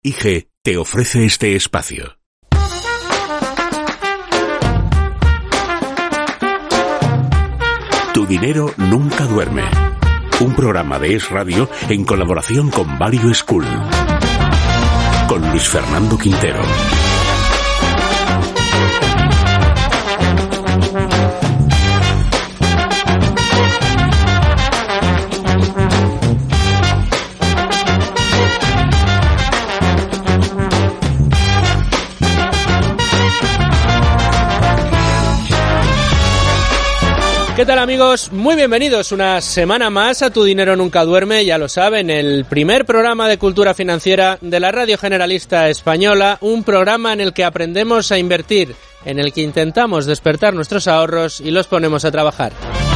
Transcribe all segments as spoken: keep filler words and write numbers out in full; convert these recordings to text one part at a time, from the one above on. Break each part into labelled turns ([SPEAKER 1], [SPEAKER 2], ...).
[SPEAKER 1] I G te ofrece este espacio. Tu dinero nunca duerme. Un programa de Es Radio en colaboración con Value School. Con Luis Fernando Quintero.
[SPEAKER 2] ¿Qué tal, amigos? Muy bienvenidos una semana más a Tu Dinero Nunca Duerme, ya lo saben, el primer programa de cultura financiera de la Radio Generalista Española, un programa en el que aprendemos a invertir, en el que intentamos despertar nuestros ahorros y los ponemos a trabajar.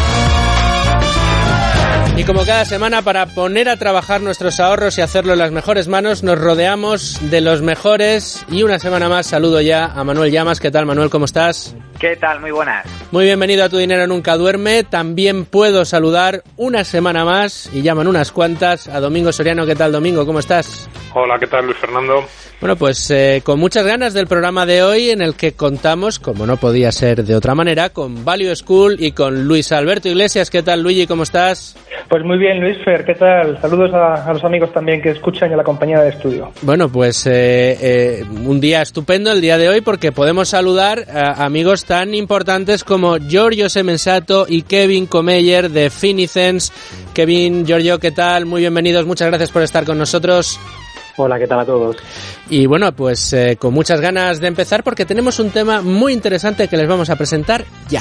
[SPEAKER 2] Y como cada semana, para poner a trabajar nuestros ahorros y hacerlo en las mejores manos, nos rodeamos de los mejores. Y una semana más saludo ya a Manuel Llamas. ¿Qué tal, Manuel? ¿Cómo estás?
[SPEAKER 3] ¿Qué tal? Muy buenas.
[SPEAKER 2] Muy bienvenido a Tu Dinero Nunca Duerme. También puedo saludar una semana más, y llaman unas cuantas, a Domingo Soriano. ¿Qué tal, Domingo? ¿Cómo estás?
[SPEAKER 4] Hola, ¿qué tal, Luis Fernando?
[SPEAKER 2] Bueno, pues eh, con muchas ganas del programa de hoy, en el que contamos, como no podía ser de otra manera, con Value School y con Luis Alberto Iglesias. ¿Qué tal, Luigi? ¿Cómo estás?
[SPEAKER 5] Pues muy bien, Luis Fer, ¿qué tal? Saludos a, a los amigos también que escuchan y a la compañía de estudio.
[SPEAKER 2] Bueno, pues eh, eh, un día estupendo el día de hoy, porque podemos saludar a amigos tan importantes como Giorgio Semensato y Kevin Comeyer de Finicens. Kevin, Giorgio, ¿qué tal? Muy bienvenidos, muchas gracias por estar con nosotros.
[SPEAKER 6] Hola, ¿qué tal a todos?
[SPEAKER 2] Y bueno, pues eh, con muchas ganas de empezar, porque tenemos un tema muy interesante que les vamos a presentar ya.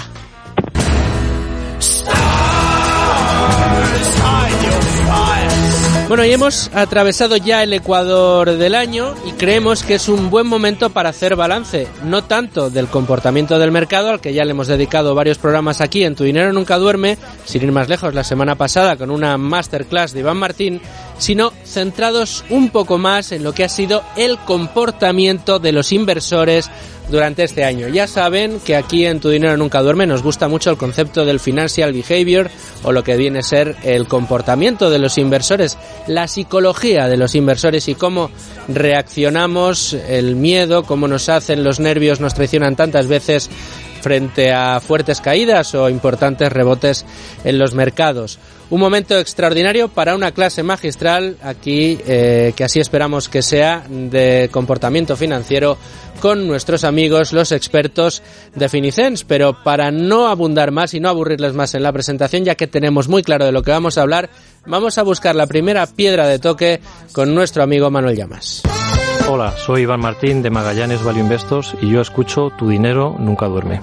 [SPEAKER 2] Bueno, y hemos atravesado ya el ecuador del año y creemos que es un buen momento para hacer balance, no tanto del comportamiento del mercado, al que ya le hemos dedicado varios programas aquí en Tu Dinero Nunca Duerme, sin ir más lejos la semana pasada con una masterclass de Iván Martín, sino centrados un poco más en lo que ha sido el comportamiento de los inversores durante este año. Ya saben que aquí en Tu Dinero Nunca Duerme nos gusta mucho el concepto del financial behavior, o lo que viene a ser el comportamiento de los inversores, la psicología de los inversores y cómo reaccionamos, el miedo, cómo nos hacen los nervios, nos traicionan tantas veces frente a fuertes caídas o importantes rebotes en los mercados. Un momento extraordinario para una clase magistral aquí, eh, que así esperamos que sea, de comportamiento financiero con nuestros amigos, los expertos de Finicens. Pero para no abundar más y no aburrirles más en la presentación, ya que tenemos muy claro de lo que vamos a hablar, vamos a buscar la primera piedra de toque con nuestro amigo Manuel Llamas.
[SPEAKER 6] Hola, soy Iván Martín de Magallanes Value Investors y yo escucho Tu Dinero Nunca Duerme.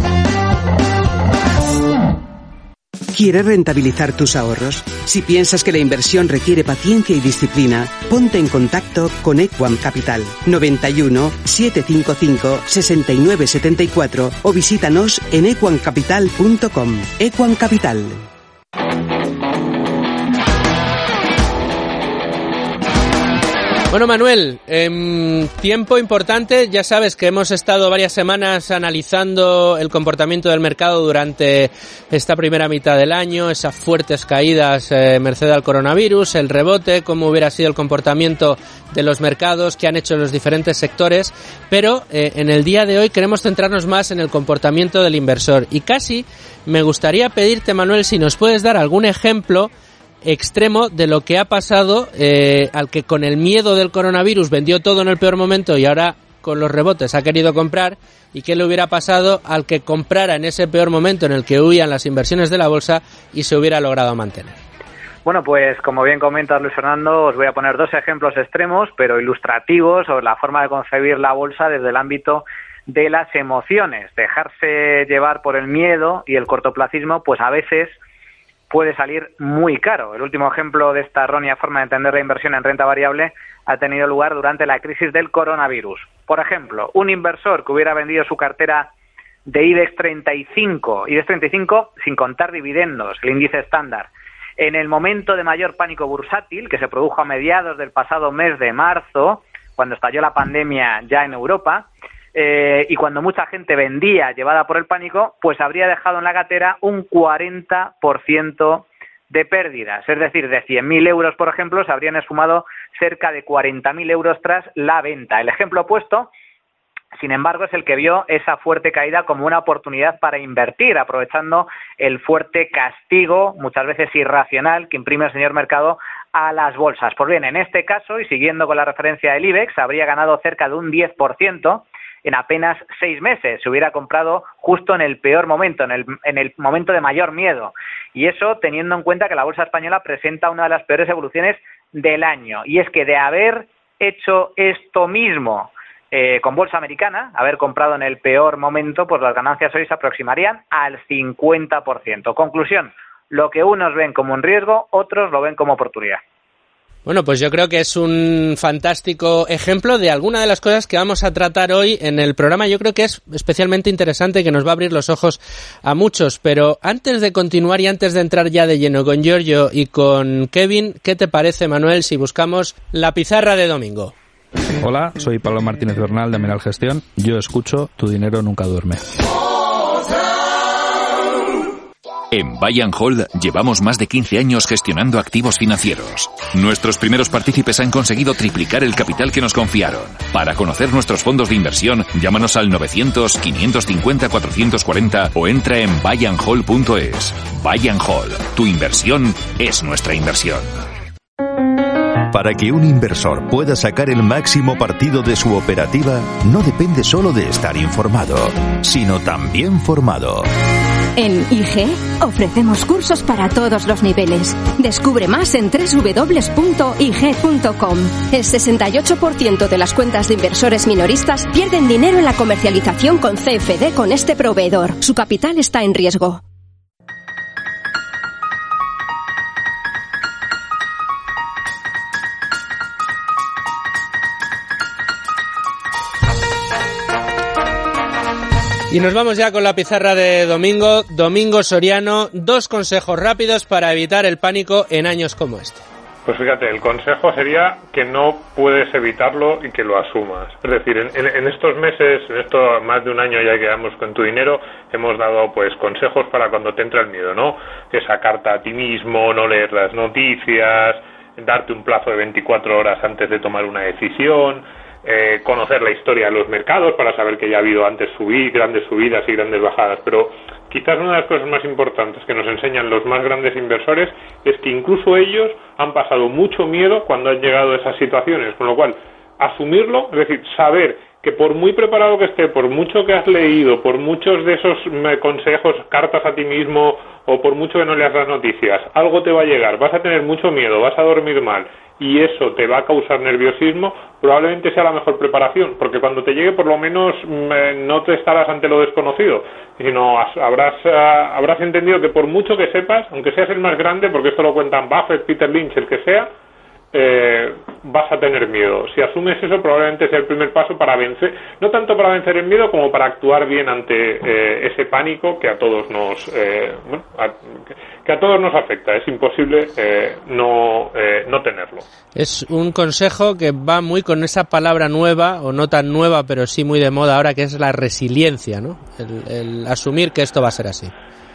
[SPEAKER 7] ¿Quieres rentabilizar tus ahorros? Si piensas que la inversión requiere paciencia y disciplina, ponte en contacto con Equam Capital noventa y uno, setecientos cincuenta y cinco, sesenta y nueve setenta y cuatro o visítanos en equam capital punto com. Equam Capital.
[SPEAKER 2] Bueno, Manuel, eh, tiempo importante. Ya sabes que hemos estado varias semanas analizando el comportamiento del mercado durante esta primera mitad del año, esas fuertes caídas eh, merced al coronavirus, el rebote, cómo hubiera sido el comportamiento de los mercados, qué han hecho los diferentes sectores, pero eh, en el día de hoy queremos centrarnos más en el comportamiento del inversor. Y casi me gustaría pedirte, Manuel, si nos puedes dar algún ejemplo extremo de lo que ha pasado eh, al que con el miedo del coronavirus vendió todo en el peor momento y ahora con los rebotes ha querido comprar, y qué le hubiera pasado al que comprara en ese peor momento en el que huían las inversiones de la bolsa y se hubiera logrado mantener.
[SPEAKER 3] Bueno, pues como bien comentas, Luis Fernando, os voy a poner dos ejemplos extremos pero ilustrativos sobre la forma de concebir la bolsa desde el ámbito de las emociones. Dejarse llevar por el miedo y el cortoplacismo pues a veces puede salir muy caro. El último ejemplo de esta errónea forma de entender la inversión en renta variable ha tenido lugar durante la crisis del coronavirus. Por ejemplo, un inversor que hubiera vendido su cartera de IBEX treinta y cinco, IBEX treinta y cinco sin contar dividendos, el índice estándar, en el momento de mayor pánico bursátil que se produjo a mediados del pasado mes de marzo, cuando estalló la pandemia ya en Europa, eh, y cuando mucha gente vendía llevada por el pánico, pues habría dejado en la cartera un cuarenta por ciento de pérdidas, es decir, de cien mil euros, por ejemplo, se habrían esfumado cerca de cuarenta mil euros tras la venta. El ejemplo opuesto, sin embargo, es el que vio esa fuerte caída como una oportunidad para invertir, aprovechando el fuerte castigo, muchas veces irracional, que imprime el señor mercado a las bolsas. Pues bien, en este caso, y siguiendo con la referencia del IBEX, habría ganado cerca de un diez por ciento en apenas seis meses. Se hubiera comprado justo en el peor momento, en el, en el momento de mayor miedo. Y eso teniendo en cuenta que la bolsa española presenta una de las peores evoluciones del año. Y es que de haber hecho esto mismo eh, con bolsa americana, haber comprado en el peor momento, pues las ganancias hoy se aproximarían al cincuenta por ciento. Conclusión, lo que unos ven como un riesgo, otros lo ven como oportunidad.
[SPEAKER 2] Bueno, pues yo creo que es un fantástico ejemplo de alguna de las cosas que vamos a tratar hoy en el programa. Yo creo que es especialmente interesante, que nos va a abrir los ojos a muchos. Pero antes de continuar y antes de entrar ya de lleno con Giorgio y con Kevin, ¿qué te parece, Manuel, si buscamos la pizarra de domingo?
[SPEAKER 4] Hola, soy Pablo Martínez Bernal de Amiral Gestión. Yo escucho Tu dinero nunca duerme.
[SPEAKER 8] En Buy and Hold llevamos más de quince años gestionando activos financieros. Nuestros primeros partícipes han conseguido triplicar el capital que nos confiaron. Para conocer nuestros fondos de inversión, llámanos al novecientos, quinientos cincuenta, cuatrocientos cuarenta o entra en buy and hold punto es. Buy and Hold, tu inversión es nuestra inversión.
[SPEAKER 9] Para que un inversor pueda sacar el máximo partido de su operativa, no depende solo de estar informado, sino también formado.
[SPEAKER 10] En I G ofrecemos cursos para todos los niveles. Descubre más en doble u doble u doble u punto i g punto com. El sesenta y ocho por ciento de las cuentas de inversores minoristas pierden dinero en la comercialización con C F D con este proveedor. Su capital está en riesgo.
[SPEAKER 2] Y nos vamos ya con la pizarra de domingo. Domingo Soriano, dos consejos rápidos para evitar el pánico en años como este.
[SPEAKER 11] Pues fíjate, el consejo sería que no puedes evitarlo y que lo asumas. Es decir, en, en, en estos meses, en esto más de un año ya que llevamos con Tu dinero, hemos dado pues consejos para cuando te entra el miedo, ¿no? Que sacarte a ti mismo, no leer las noticias, darte un plazo de veinticuatro horas antes de tomar una decisión, Eh, conocer la historia de los mercados para saber que ya ha habido antes subir, grandes subidas y grandes bajadas, pero quizás una de las cosas más importantes que nos enseñan los más grandes inversores es que incluso ellos han pasado mucho miedo cuando han llegado a esas situaciones, con lo cual asumirlo, es decir, saber que por muy preparado que esté, por mucho que has leído, por muchos de esos consejos, cartas a ti mismo o por mucho que no leas las noticias, algo te va a llegar, vas a tener mucho miedo, vas a dormir mal y eso te va a causar nerviosismo, probablemente sea la mejor preparación, porque cuando te llegue por lo menos eh, no te estarás ante lo desconocido, sino habrás, uh, habrás entendido que por mucho que sepas, aunque seas el más grande, porque esto lo cuentan Buffett, Peter Lynch, el que sea, eh, vas a tener miedo. Si asumes eso, probablemente sea el primer paso para vencer, no tanto para vencer el miedo como para actuar bien ante eh, ese pánico que a todos nos eh, bueno, a, que a todos nos afecta. Es imposible eh, no eh, no tenerlo.
[SPEAKER 2] Es un consejo que va muy con esa palabra nueva, o no tan nueva, pero sí muy de moda ahora, que es la resiliencia, ¿no? El, el asumir que esto va a ser así.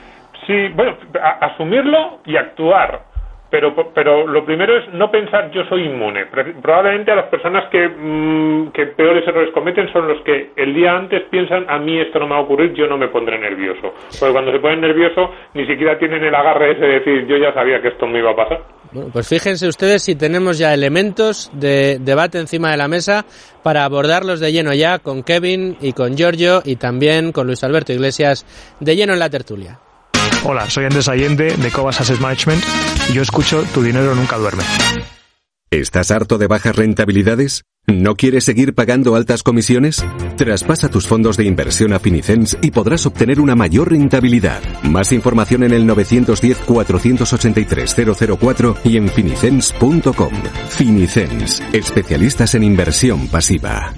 [SPEAKER 11] Sí, bueno, a, asumirlo y actuar. Pero pero lo primero es no pensar yo soy inmune. Probablemente a las personas que, mmm, que peores errores cometen son los que el día antes piensan a mí esto no me va a ocurrir, yo no me pondré nervioso. Porque cuando se ponen nerviosos ni siquiera tienen el agarre ese de decir yo ya sabía que esto me iba a pasar.
[SPEAKER 2] Bueno, pues fíjense ustedes si tenemos ya elementos de debate encima de la mesa para abordarlos de lleno ya con Kevin y con Giorgio y también con Luis Alberto Iglesias de lleno en la tertulia.
[SPEAKER 12] Hola, soy Andrés Allende de Cobas Asset Management y yo escucho Tu dinero nunca duerme.
[SPEAKER 13] ¿Estás harto de bajas rentabilidades? ¿No quieres seguir pagando altas comisiones? Traspasa tus fondos de inversión a Finicens y podrás obtener una mayor rentabilidad. Más información en el nueve uno cero, cuatro ocho tres, cero cero cuatro y en finicens punto com. Finicens, especialistas en inversión pasiva.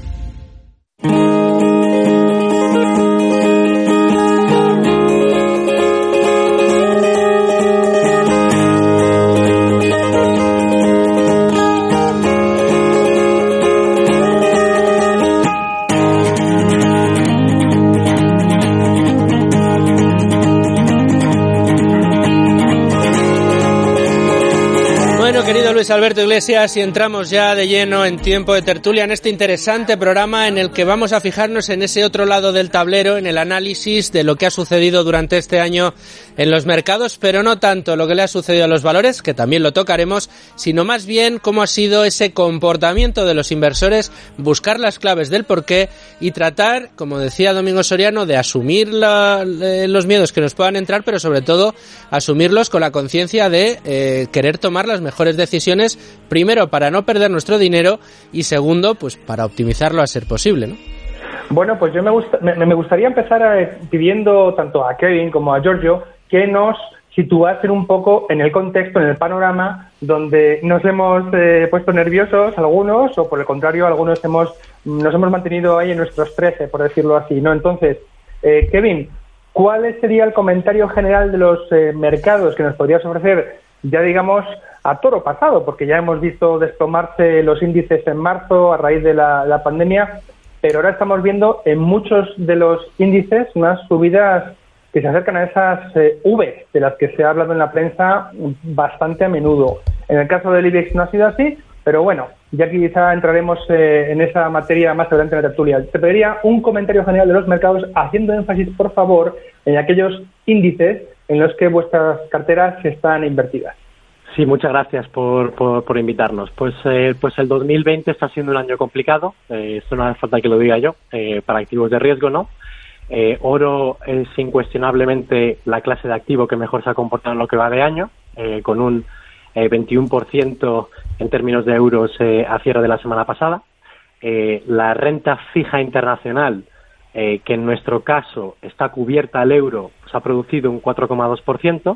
[SPEAKER 2] Luis Alberto Iglesias y entramos ya de lleno en tiempo de tertulia en este interesante programa en el que vamos a fijarnos en ese otro lado del tablero, en el análisis de lo que ha sucedido durante este año en los mercados, pero no tanto lo que le ha sucedido a los valores, que también lo tocaremos, sino más bien cómo ha sido ese comportamiento de los inversores, buscar las claves del porqué y tratar, como decía Domingo Soriano, de asumir la, los miedos que nos puedan entrar, pero sobre todo asumirlos con la conciencia de eh, querer tomar las mejores decisiones, primero para no perder nuestro dinero y segundo, pues para optimizarlo a ser posible, ¿no?
[SPEAKER 5] Bueno, pues yo me, gusta, me, me gustaría empezar a, pidiendo tanto a Kevin como a Giorgio que nos situasen un poco en el contexto, en el panorama, donde nos hemos eh, puesto nerviosos algunos, o por el contrario, algunos hemos nos hemos mantenido ahí en nuestros trece, por decirlo así, ¿no? Entonces, eh, Kevin, ¿cuál sería el comentario general de los eh, mercados que nos podrías ofrecer, ya digamos, a toro pasado? Porque ya hemos visto desplomarse los índices en marzo a raíz de la, la pandemia, pero ahora estamos viendo en muchos de los índices unas subidas que se acercan a esas eh, V de las que se ha hablado en la prensa bastante a menudo. En el caso del IBEX no ha sido así, pero bueno, ya quizá entraremos eh, en esa materia más adelante en la tertulia. Te pediría un comentario general de los mercados, haciendo énfasis, por favor, en aquellos índices en los que vuestras carteras están invertidas.
[SPEAKER 14] Sí, muchas gracias por, por, por invitarnos. Pues eh, pues el dos mil veinte está siendo un año complicado, eh, esto no hace falta que lo diga yo, eh, para activos de riesgo, ¿no? Eh, oro es incuestionablemente la clase de activo que mejor se ha comportado en lo que va de año, eh, con un eh, veintiuno por ciento en términos de euros eh, a cierre de la semana pasada. Eh, la renta fija internacional, eh, que en nuestro caso está cubierta al euro, pues ha producido un cuatro coma dos por ciento.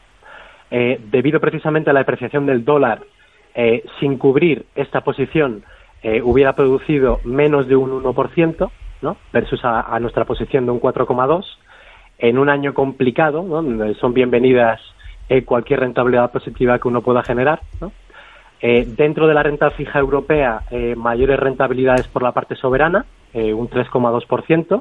[SPEAKER 14] Eh, debido precisamente a la depreciación del dólar, eh, sin cubrir esta posición, eh, hubiera producido menos de un uno por ciento, ¿no? Versus a, a nuestra posición de un cuatro coma dos por ciento, en un año complicado, ¿no? Donde son bienvenidas eh, cualquier rentabilidad positiva que uno pueda generar, ¿no? Eh, dentro de la renta fija europea, eh, mayores rentabilidades por la parte soberana, eh, un tres coma dos por ciento,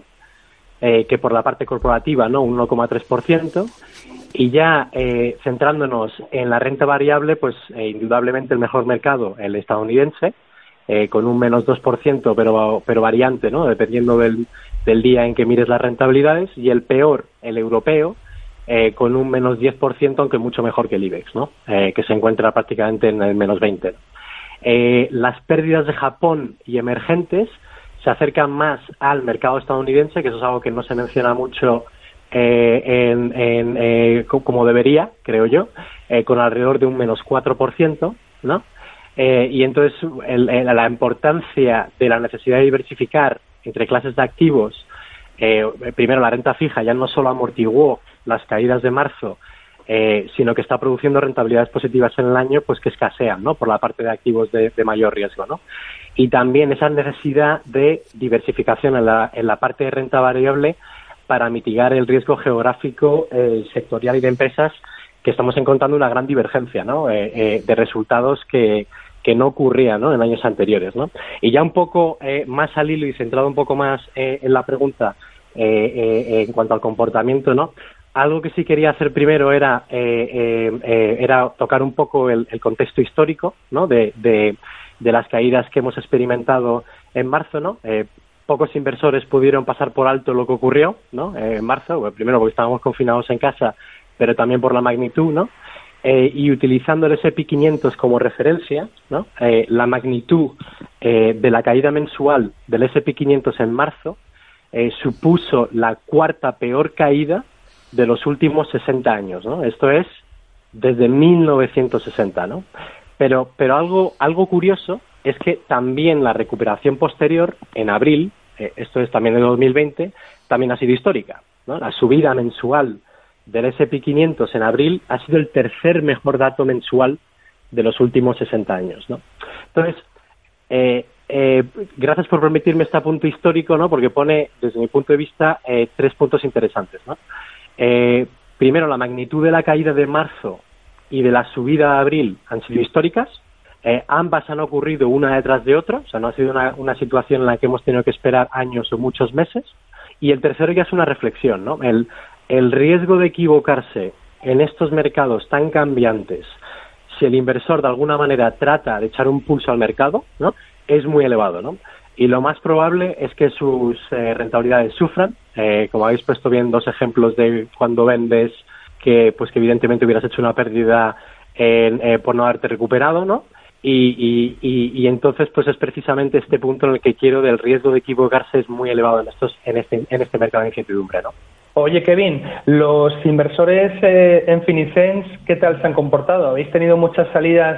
[SPEAKER 14] eh, que por la parte corporativa, ¿no? Un uno coma tres por ciento. Y ya eh, centrándonos en la renta variable, pues eh, indudablemente el mejor mercado, el estadounidense, eh, con un menos dos por ciento, pero pero variante, ¿no? Dependiendo del, del día en que mires las rentabilidades, y el peor, el europeo, eh, con un menos diez por ciento, aunque mucho mejor que el IBEX, ¿no? Eh, que se encuentra prácticamente en el menos veinte por ciento. Eh, las pérdidas de Japón y emergentes se acercan más al mercado estadounidense, que eso es algo que no se menciona mucho eh, en, en, eh, como debería, creo yo, eh, con alrededor de un menos cuatro por ciento, ¿no? Eh, y entonces el, el, la importancia de la necesidad de diversificar entre clases de activos, eh, primero la renta fija ya no solo amortiguó las caídas de marzo, eh, sino que está produciendo rentabilidades positivas en el año, pues que escasean, ¿no? Por la parte de activos de, de mayor riesgo, ¿no? Y también esa necesidad de diversificación en la, en la parte de renta variable para mitigar el riesgo geográfico, eh, sectorial y de empresas, que estamos encontrando una gran divergencia, ¿no? Eh, eh, de resultados que, que no ocurría, ¿no? En años anteriores, ¿no? Y ya un poco eh, más al hilo y centrado un poco más eh, en la pregunta eh, eh, en cuanto al comportamiento, ¿no? Algo que sí quería hacer primero era eh, eh, eh, era tocar un poco el, el contexto histórico, ¿no? De, de, de las caídas que hemos experimentado en marzo, ¿no? Eh, pocos inversores pudieron pasar por alto lo que ocurrió, ¿no? Eh, en marzo, bueno, primero porque estábamos confinados en casa, pero también por la magnitud, ¿no? Eh, y utilizando el ese and pe quinientos como referencia, ¿no? Eh, la magnitud eh, de la caída mensual del ese and pe quinientos en marzo eh, supuso la cuarta peor caída de los últimos sesenta años, ¿no? Esto es desde mil novecientos sesenta, ¿no? Pero, pero algo, algo curioso es que también la recuperación posterior, en abril, eh, esto es también de dos mil veinte, también ha sido histórica, ¿no? La subida mensual del ese and pe quinientos en abril ha sido el tercer mejor dato mensual de los últimos sesenta años, ¿no? Entonces, eh, eh, gracias por permitirme este punto histórico, ¿no? Porque pone, desde mi punto de vista, eh, tres puntos interesantes, ¿no? Eh, primero, la magnitud de la caída de marzo y de la subida de abril han sido históricas. Eh, ambas han ocurrido una detrás de otra, o sea, no ha sido una, una situación en la que hemos tenido que esperar años o muchos meses. Y el tercero ya es una reflexión, ¿no? El, el riesgo de equivocarse en estos mercados tan cambiantes, si el inversor de alguna manera trata de echar un pulso al mercado, ¿no?, es muy elevado, ¿no? Y lo más probable es que sus eh, rentabilidades sufran. Eh, como habéis puesto bien dos ejemplos de cuando vendes que, pues que evidentemente hubieras hecho una pérdida en, eh, por no haberte recuperado, ¿no? Y, y, y, y entonces, pues es precisamente este punto en el que quiero del riesgo de equivocarse es muy elevado en estos, en este, en este mercado de incertidumbre, ¿no?
[SPEAKER 5] Oye, Kevin, los inversores eh, en Finicens, ¿qué tal se han comportado? ¿Habéis tenido muchas salidas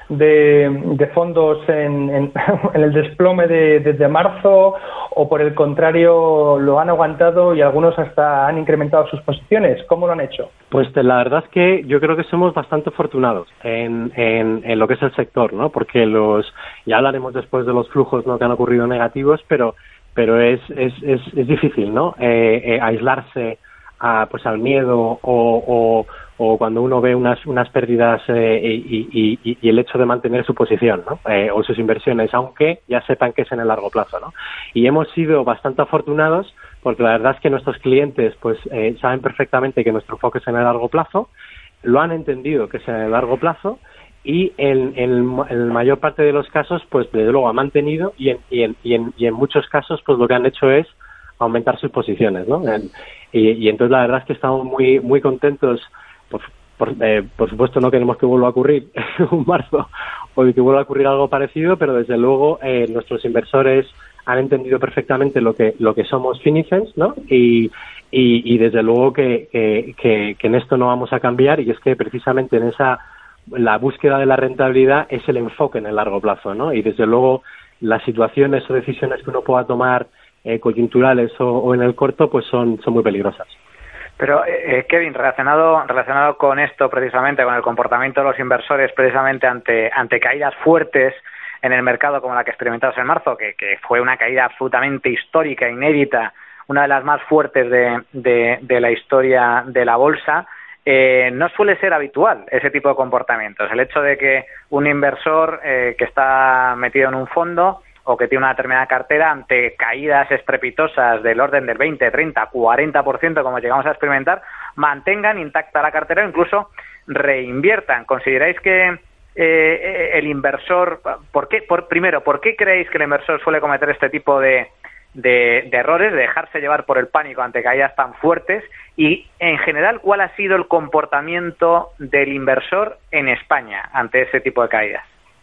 [SPEAKER 5] de, de fondos en, en, en el desplome de, desde marzo, o por el contrario lo han aguantado y algunos hasta han incrementado sus posiciones? ¿Cómo lo han hecho?
[SPEAKER 14] Pues la verdad es que yo creo que somos bastante afortunados en, en, en lo que es el sector, ¿no? Porque los, ya hablaremos después de los flujos, ¿no?, que han ocurrido negativos, pero pero es es es, es difícil, ¿no? Eh, eh, aislarse a, pues al miedo o, o o cuando uno ve unas unas pérdidas eh, y, y, y el hecho de mantener su posición, ¿no?, eh, o sus inversiones, aunque ya sepan que es en el largo plazo, ¿no? Y hemos sido bastante afortunados porque la verdad es que nuestros clientes pues eh, saben perfectamente que nuestro enfoque es en el largo plazo, lo han entendido que es en el largo plazo y en, en, en la mayor parte de los casos pues desde luego ha mantenido y en, y en, y en, y en muchos casos pues lo que han hecho es aumentar sus posiciones, ¿no? Y, y entonces la verdad es que estamos muy muy contentos. Por, por, eh, por supuesto no queremos que vuelva a ocurrir un marzo o que vuelva a ocurrir algo parecido, pero desde luego eh, nuestros inversores han entendido perfectamente lo que lo que somos Finicens, ¿no? Y, y, y desde luego que, que, que, que en esto no vamos a cambiar, y es que precisamente en esa la búsqueda de la rentabilidad es el enfoque en el largo plazo, ¿no? Y desde luego las situaciones o decisiones que uno pueda tomar eh, coyunturales o, o en el corto pues son, son muy peligrosas.
[SPEAKER 3] Pero, eh, Kevin, relacionado relacionado con esto precisamente, con el comportamiento de los inversores precisamente ante ante caídas fuertes en el mercado como la que experimentamos en marzo, que, que fue una caída absolutamente histórica, inédita, una de las más fuertes de, de, de la historia de la bolsa, eh, no suele ser habitual ese tipo de comportamientos. El hecho de que un inversor eh, que está metido en un fondo o que tiene una determinada cartera, ante caídas estrepitosas del orden del veinte, treinta, cuarenta por ciento, como llegamos a experimentar, mantengan intacta la cartera o incluso reinviertan. ¿Consideráis que eh, el inversor, por qué, por, primero, por qué creéis que el inversor suele cometer este tipo de, de, de errores, de dejarse llevar por el pánico ante caídas tan fuertes? Y, en general, ¿cuál ha sido el comportamiento del inversor en España ante ese tipo de caídas?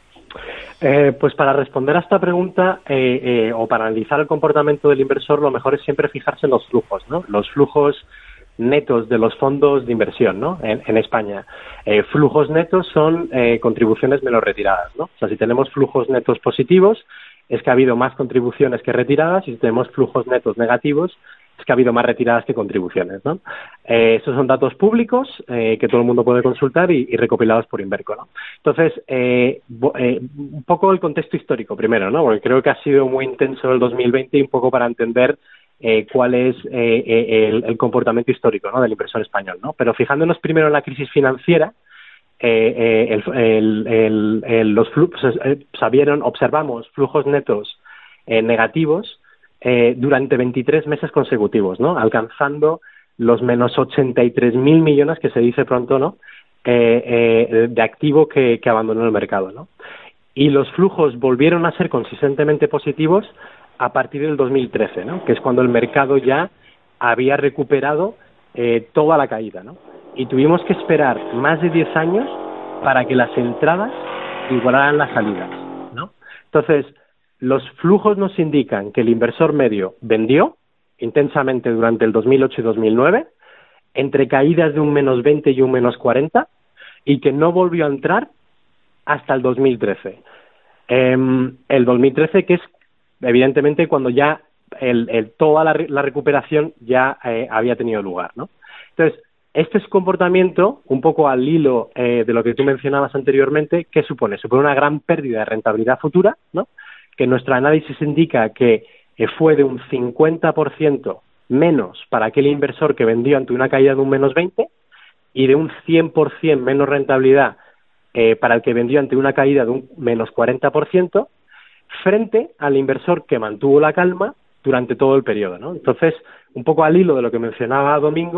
[SPEAKER 14] Eh, pues para responder a esta pregunta eh, eh, o para analizar el comportamiento del inversor, lo mejor es siempre fijarse en los flujos, ¿no? Los flujos netos de los fondos de inversión, ¿no? En, en España. Eh, flujos netos son eh, contribuciones menos retiradas, ¿no? O sea, si tenemos flujos netos positivos, es que ha habido más contribuciones que retiradas, y si tenemos flujos netos negativos, es que ha habido más retiradas que contribuciones, ¿no? Eh, estos son datos públicos eh, que todo el mundo puede consultar y, y recopilados por Inverco, ¿no? Entonces, eh, eh, un poco el contexto histórico primero, ¿no? Porque creo que ha sido muy intenso el dos mil veinte y un poco para entender eh, cuál es eh, eh, el, el comportamiento histórico, ¿no?, del inversor español, ¿no? Pero fijándonos primero en la crisis financiera, eh, eh, el, el, el, el, los flujos, eh, sabieron, observamos flujos netos eh, negativos Eh, durante veintitrés meses consecutivos, ¿no?, alcanzando los menos ochenta y tres mil millones, que se dice pronto, ¿no?, eh, eh, de activo que, que abandonó el mercado, ¿no? Y los flujos volvieron a ser consistentemente positivos a partir del dos mil trece, ¿no?, que es cuando el mercado ya había recuperado eh, toda la caída, ¿no? Y tuvimos que esperar más de diez años para que las entradas igualaran las salidas, ¿no? Entonces, los flujos nos indican que el inversor medio vendió intensamente durante el dos mil ocho y dos mil nueve, entre caídas de un menos veinte y un menos cuarenta, y que no volvió a entrar hasta el dos mil trece. Eh, el dos mil trece, que es evidentemente cuando ya el, el, toda la, la recuperación ya eh, había tenido lugar, ¿no? Entonces, este es comportamiento, un poco al hilo eh, de lo que tú mencionabas anteriormente, ¿qué supone? Supone una gran pérdida de rentabilidad futura, ¿no?, que nuestro análisis indica que eh, fue de un cincuenta por ciento menos para aquel inversor que vendió ante una caída de un menos veinte y de un cien por ciento menos rentabilidad eh, para el que vendió ante una caída de un menos cuarenta por ciento, frente al inversor que mantuvo la calma durante todo el periodo, ¿no? Entonces, un poco al hilo de lo que mencionaba Domingo,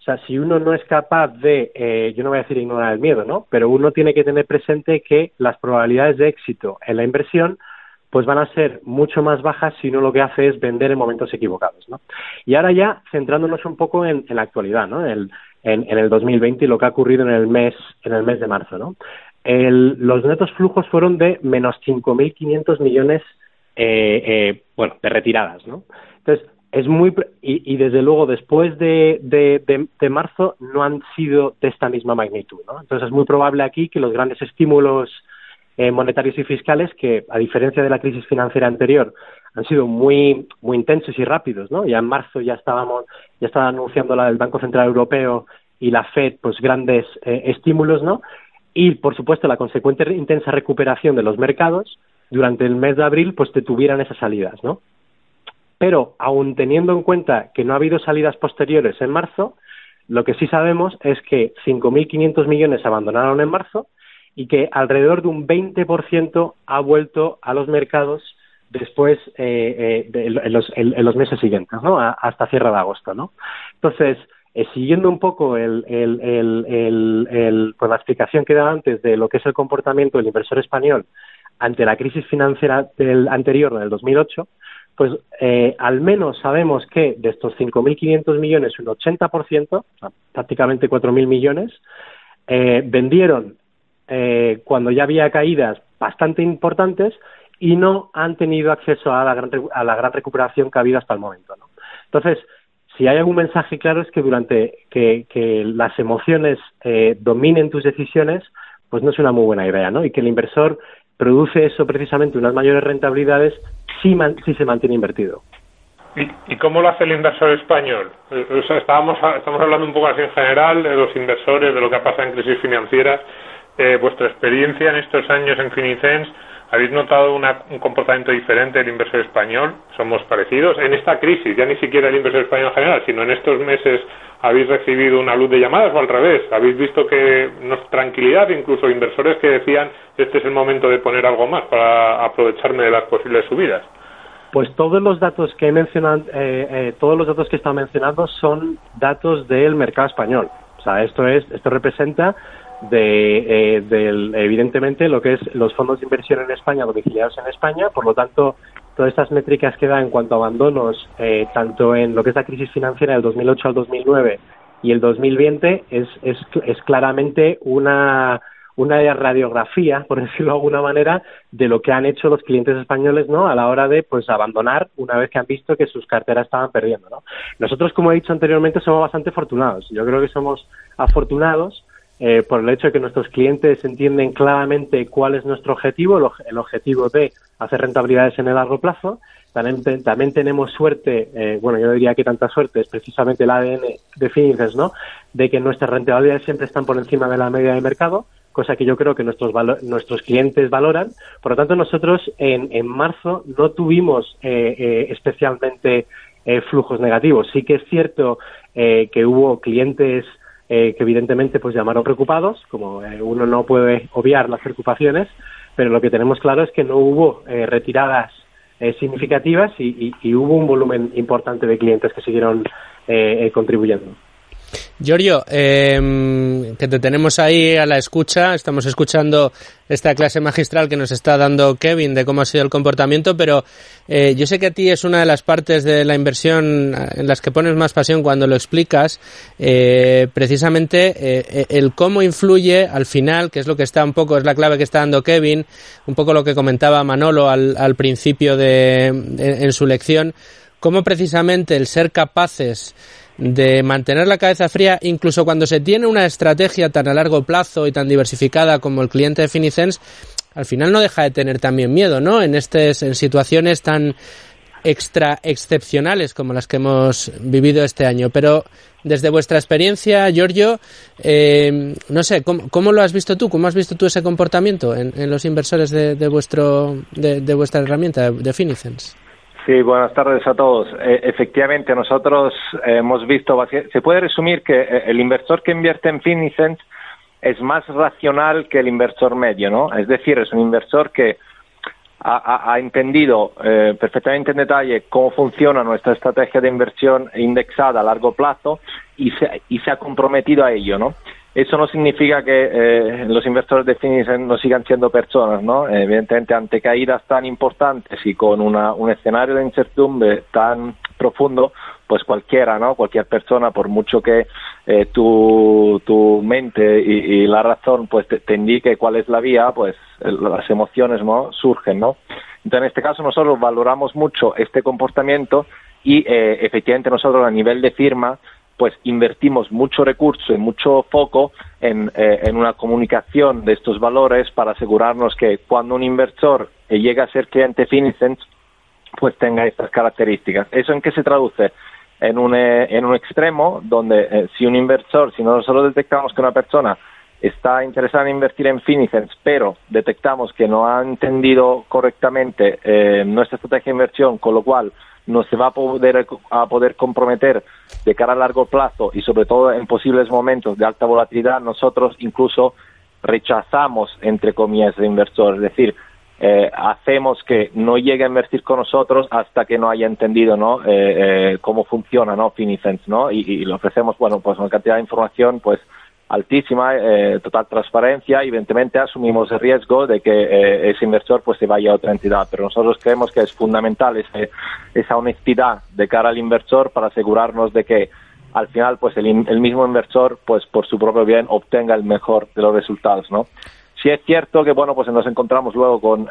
[SPEAKER 14] O sea, si uno no es capaz de, eh, yo no voy a decir ignorar el miedo, ¿no? Pero uno tiene que tener presente que las probabilidades de éxito en la inversión pues van a ser mucho más bajas si uno lo que hace es vender en momentos equivocados, ¿no? Y ahora ya centrándonos un poco en, en la actualidad, ¿no? El, en, en el dos mil veinte y lo que ha ocurrido en el mes en el mes de marzo, ¿no? El, los netos flujos fueron de menos cinco mil quinientos millones eh, eh, bueno, de retiradas, ¿no? Entonces, es muy y, y desde luego después de, de, de, de marzo no han sido de esta misma magnitud, ¿no? Entonces es muy probable aquí que los grandes estímulos eh, monetarios y fiscales, que a diferencia de la crisis financiera anterior han sido muy muy intensos y rápidos, ¿no? Ya en marzo ya estábamos ya estaba anunciando la del Banco Central Europeo y la Fed pues grandes eh, estímulos, ¿no? Y por supuesto la consecuente intensa recuperación de los mercados durante el mes de abril pues detuvieran esas salidas, ¿no? Pero, aun teniendo en cuenta que no ha habido salidas posteriores en marzo, lo que sí sabemos es que cinco mil quinientos millones abandonaron en marzo y que alrededor de un veinte por ciento ha vuelto a los mercados después, eh, eh, de, en, los, en, en los meses siguientes, ¿no? A, hasta cierre de agosto, ¿no? Entonces, eh, siguiendo un poco el, el, el, el, el, pues la explicación que daba antes de lo que es el comportamiento del inversor español ante la crisis financiera del anterior, del dos mil ocho, pues eh, al menos sabemos que de estos cinco mil quinientos millones, un ochenta por ciento, prácticamente cuatro mil millones, eh, vendieron eh, cuando ya había caídas bastante importantes y no han tenido acceso a la gran, a la gran recuperación que ha habido hasta el momento, ¿no? Entonces, si hay algún mensaje claro es que durante que, que las emociones eh, dominen tus decisiones, pues no es una muy buena idea, ¿no? Y que el inversor produce eso precisamente, unas mayores rentabilidades, si, man, si se mantiene invertido.
[SPEAKER 11] ¿Y, ¿Y cómo lo hace el inversor español? O sea, estábamos, estamos hablando un poco así en general de los inversores, de lo que ha pasado en crisis financieras. Eh, vuestra experiencia en estos años en Finicens, ¿habéis notado una, un comportamiento diferente del inversor español? ¿Somos parecidos? En esta crisis, ya ni siquiera el inversor español en general, sino en estos meses, ¿habéis recibido una luz de llamadas o al revés? ¿Habéis visto que no es tranquilidad, incluso inversores que decían este es el momento de poner algo más para aprovecharme de las posibles subidas?
[SPEAKER 14] Pues todos los datos que he mencionado, eh, eh, todos los datos que he estado mencionando son datos del mercado español. O sea, esto es, esto representa de, eh, del, evidentemente lo que es los fondos de inversión en España domiciliados en España. Por lo tanto, todas estas métricas que da en cuanto a abandonos, eh, tanto en lo que es la crisis financiera del dos mil ocho al dos mil nueve y el dos mil veinte, es, es, es claramente una, una radiografía, por decirlo de alguna manera, de lo que han hecho los clientes españoles, ¿no? A la hora de pues abandonar una vez que han visto que sus carteras estaban perdiendo, ¿no? Nosotros, como he dicho anteriormente, somos bastante afortunados. Yo creo que somos afortunados Eh, por el hecho de que nuestros clientes entienden claramente cuál es nuestro objetivo, el, el objetivo de hacer rentabilidades en el largo plazo. También, también tenemos suerte, eh, bueno, yo diría que tanta suerte, es precisamente el A D N de Finicens, ¿no?, de que nuestras rentabilidades siempre están por encima de la media de mercado, cosa que yo creo que nuestros valo- nuestros clientes valoran. Por lo tanto, nosotros en, en marzo no tuvimos eh, eh, especialmente eh, flujos negativos. Sí que es cierto eh, que hubo clientes Eh, que evidentemente pues llamaron preocupados, como eh, uno no puede obviar las preocupaciones, pero lo que tenemos claro es que no hubo eh, retiradas eh, significativas y, y, y hubo un volumen importante de clientes que siguieron eh, eh, contribuyendo.
[SPEAKER 2] Giorgio, eh, que te tenemos ahí a la escucha, estamos escuchando esta clase magistral que nos está dando Kevin de cómo ha sido el comportamiento, pero eh, yo sé que a ti es una de las partes de la inversión en las que pones más pasión cuando lo explicas, eh, precisamente eh, el cómo influye al final, que es lo que está un poco, es la clave que está dando Kevin, un poco lo que comentaba Manolo al, al principio de, de en su lección, cómo precisamente el ser capaces de mantener la cabeza fría, incluso cuando se tiene una estrategia tan a largo plazo y tan diversificada como el cliente de Finicens, al final no deja de tener también miedo, ¿no? En estas, en situaciones tan extra excepcionales como las que hemos vivido este año. Pero desde vuestra experiencia, Giorgio, eh, no sé, ¿cómo, ¿cómo lo has visto tú? ¿Cómo has visto tú ese comportamiento en, en los inversores de, de vuestro de, de vuestra herramienta, de, de Finicens?
[SPEAKER 15] Sí, buenas tardes a todos. Eh, efectivamente, nosotros eh, hemos visto, se puede resumir que eh, el inversor que invierte en Finicens es más racional que el inversor medio, ¿no? Es decir, es un inversor que ha, ha entendido eh, perfectamente en detalle cómo funciona nuestra estrategia de inversión indexada a largo plazo y se, y se ha comprometido a ello, ¿no? Eso no significa que eh, los inversores de Finicent no sigan siendo personas, ¿no? Evidentemente, ante caídas tan importantes y con una, un escenario de incertidumbre tan profundo, pues cualquiera, ¿no? Cualquier persona, por mucho que eh, tu, tu mente y, y la razón pues te, te indique cuál es la vía, pues las emociones, ¿no? Surgen, ¿no? Entonces, en este caso, nosotros valoramos mucho este comportamiento y eh, efectivamente nosotros a nivel de firma pues invertimos mucho recurso y mucho foco en, eh, en una comunicación de estos valores para asegurarnos que cuando un inversor eh, llega a ser cliente Finicent, pues tenga estas características. ¿Eso en qué se traduce? En un, eh, en un extremo donde eh, si un inversor, si nosotros detectamos que una persona está interesada en invertir en Finicent, pero detectamos que no ha entendido correctamente eh, nuestra estrategia de inversión, con lo cual no se va a poder, a poder comprometer de cara a largo plazo y sobre todo en posibles momentos de alta volatilidad, nosotros incluso rechazamos, entre comillas, el inversor. Es decir, eh, hacemos que no llegue a invertir con nosotros hasta que no haya entendido, ¿no? eh, eh, cómo funciona, ¿no? Finicent, ¿no? Y, y le ofrecemos, bueno, pues una cantidad de información, pues altísima, eh, total transparencia, y evidentemente asumimos el riesgo de que eh, ese inversor pues se vaya a otra entidad, pero nosotros creemos que es fundamental ese, esa honestidad de cara al inversor para asegurarnos de que al final pues el, el mismo inversor pues por su propio bien obtenga el mejor de los resultados, ¿no? Sí es cierto que bueno pues nos encontramos luego con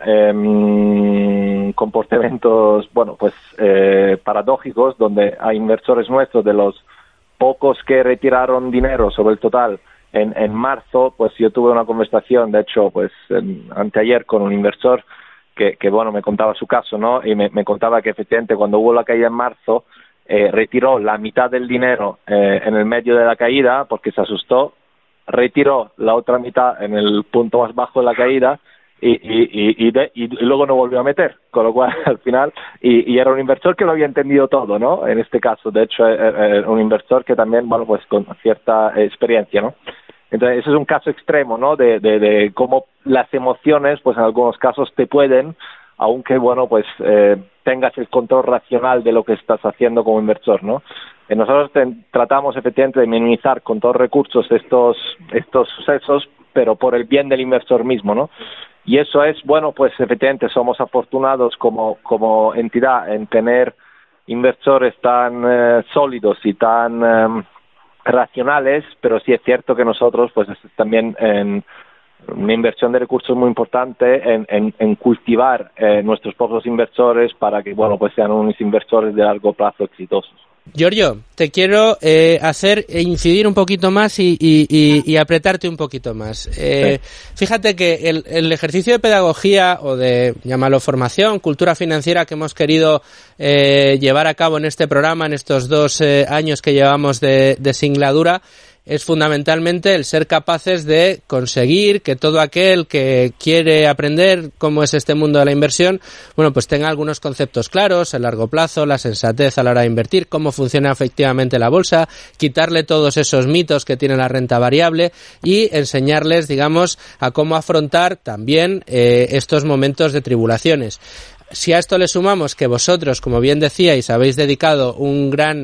[SPEAKER 15] eh, comportamientos bueno pues eh, paradójicos, donde hay inversores nuestros, de los pocos que retiraron dinero sobre el total en, en marzo, pues yo tuve una conversación, de hecho, pues en, anteayer con un inversor que, que, bueno, me contaba su caso, ¿no? Y me, me contaba que efectivamente cuando hubo la caída en marzo, eh, retiró la mitad del dinero eh, en el medio de la caída porque se asustó, retiró la otra mitad en el punto más bajo de la caída y, y, y, y, de, y luego no volvió a meter, con lo cual al final, y, y era un inversor que lo había entendido todo, ¿no? En este caso, de hecho, era un inversor que también, bueno, pues con cierta experiencia, ¿no? Entonces, ese es un caso extremo, ¿no? De, de, de cómo las emociones, pues en algunos casos te pueden, aunque, bueno, pues eh, tengas el control racional de lo que estás haciendo como inversor, ¿no? Eh, nosotros te, tratamos efectivamente de minimizar con todos los recursos estos, estos sucesos, pero por el bien del inversor mismo, ¿no? Y eso es, bueno, pues efectivamente somos afortunados como, como entidad en tener inversores tan eh, sólidos y tan eh, racionales, pero sí es cierto que nosotros, pues también en una inversión de recursos muy importante en, en, en cultivar eh, nuestros propios inversores para que, bueno, pues sean unos inversores de largo plazo exitosos.
[SPEAKER 2] Giorgio, te quiero eh, hacer incidir un poquito más y, y, y, y apretarte un poquito más. Eh, sí. Fíjate que el, el ejercicio de pedagogía o de, llámalo formación, cultura financiera que hemos querido eh, llevar a cabo en este programa, en estos dos eh, años que llevamos de, de singladura, es fundamentalmente el ser capaces de conseguir que todo aquel que quiere aprender cómo es este mundo de la inversión, bueno, pues tenga algunos conceptos claros, el largo plazo, la sensatez a la hora de invertir, cómo funciona efectivamente la bolsa, quitarle todos esos mitos que tiene la renta variable y enseñarles, digamos, a cómo afrontar también eh, estos momentos de tribulaciones. Si a esto le sumamos que vosotros, como bien decíais, habéis dedicado un gran,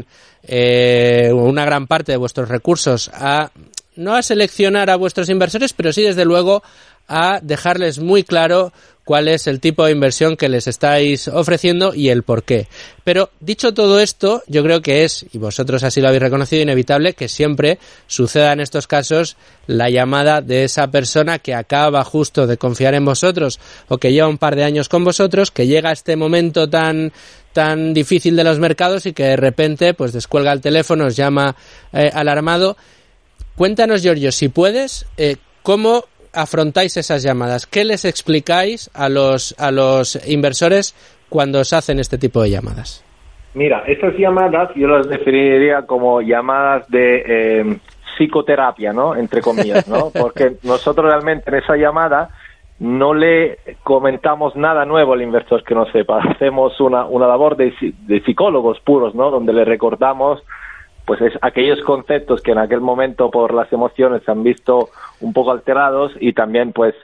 [SPEAKER 2] eh, una gran parte de vuestros recursos a, no a seleccionar a vuestros inversores, pero sí desde luego a dejarles muy claro cuál es el tipo de inversión que les estáis ofreciendo y el por qué. Pero dicho todo esto, yo creo que es, y vosotros así lo habéis reconocido, inevitable que siempre suceda en estos casos la llamada de esa persona que acaba justo de confiar en vosotros o que lleva un par de años con vosotros, que llega a este momento tan tan difícil de los mercados y que de repente pues descuelga el teléfono, os llama eh, alarmado. Cuéntanos, Giorgio, si puedes, eh, cómo afrontáis esas llamadas, qué les explicáis a los a los inversores cuando os hacen este tipo de llamadas.
[SPEAKER 15] Mira, estas llamadas yo las definiría como llamadas de eh, psicoterapia, ¿no? Entre comillas, ¿no? Porque nosotros realmente en esa llamada no le comentamos nada nuevo al inversor que no sepa. Hacemos una una labor de, de psicólogos puros, ¿no? Donde le recordamos pues es aquellos conceptos que en aquel momento por las emociones se han visto un poco alterados y también pues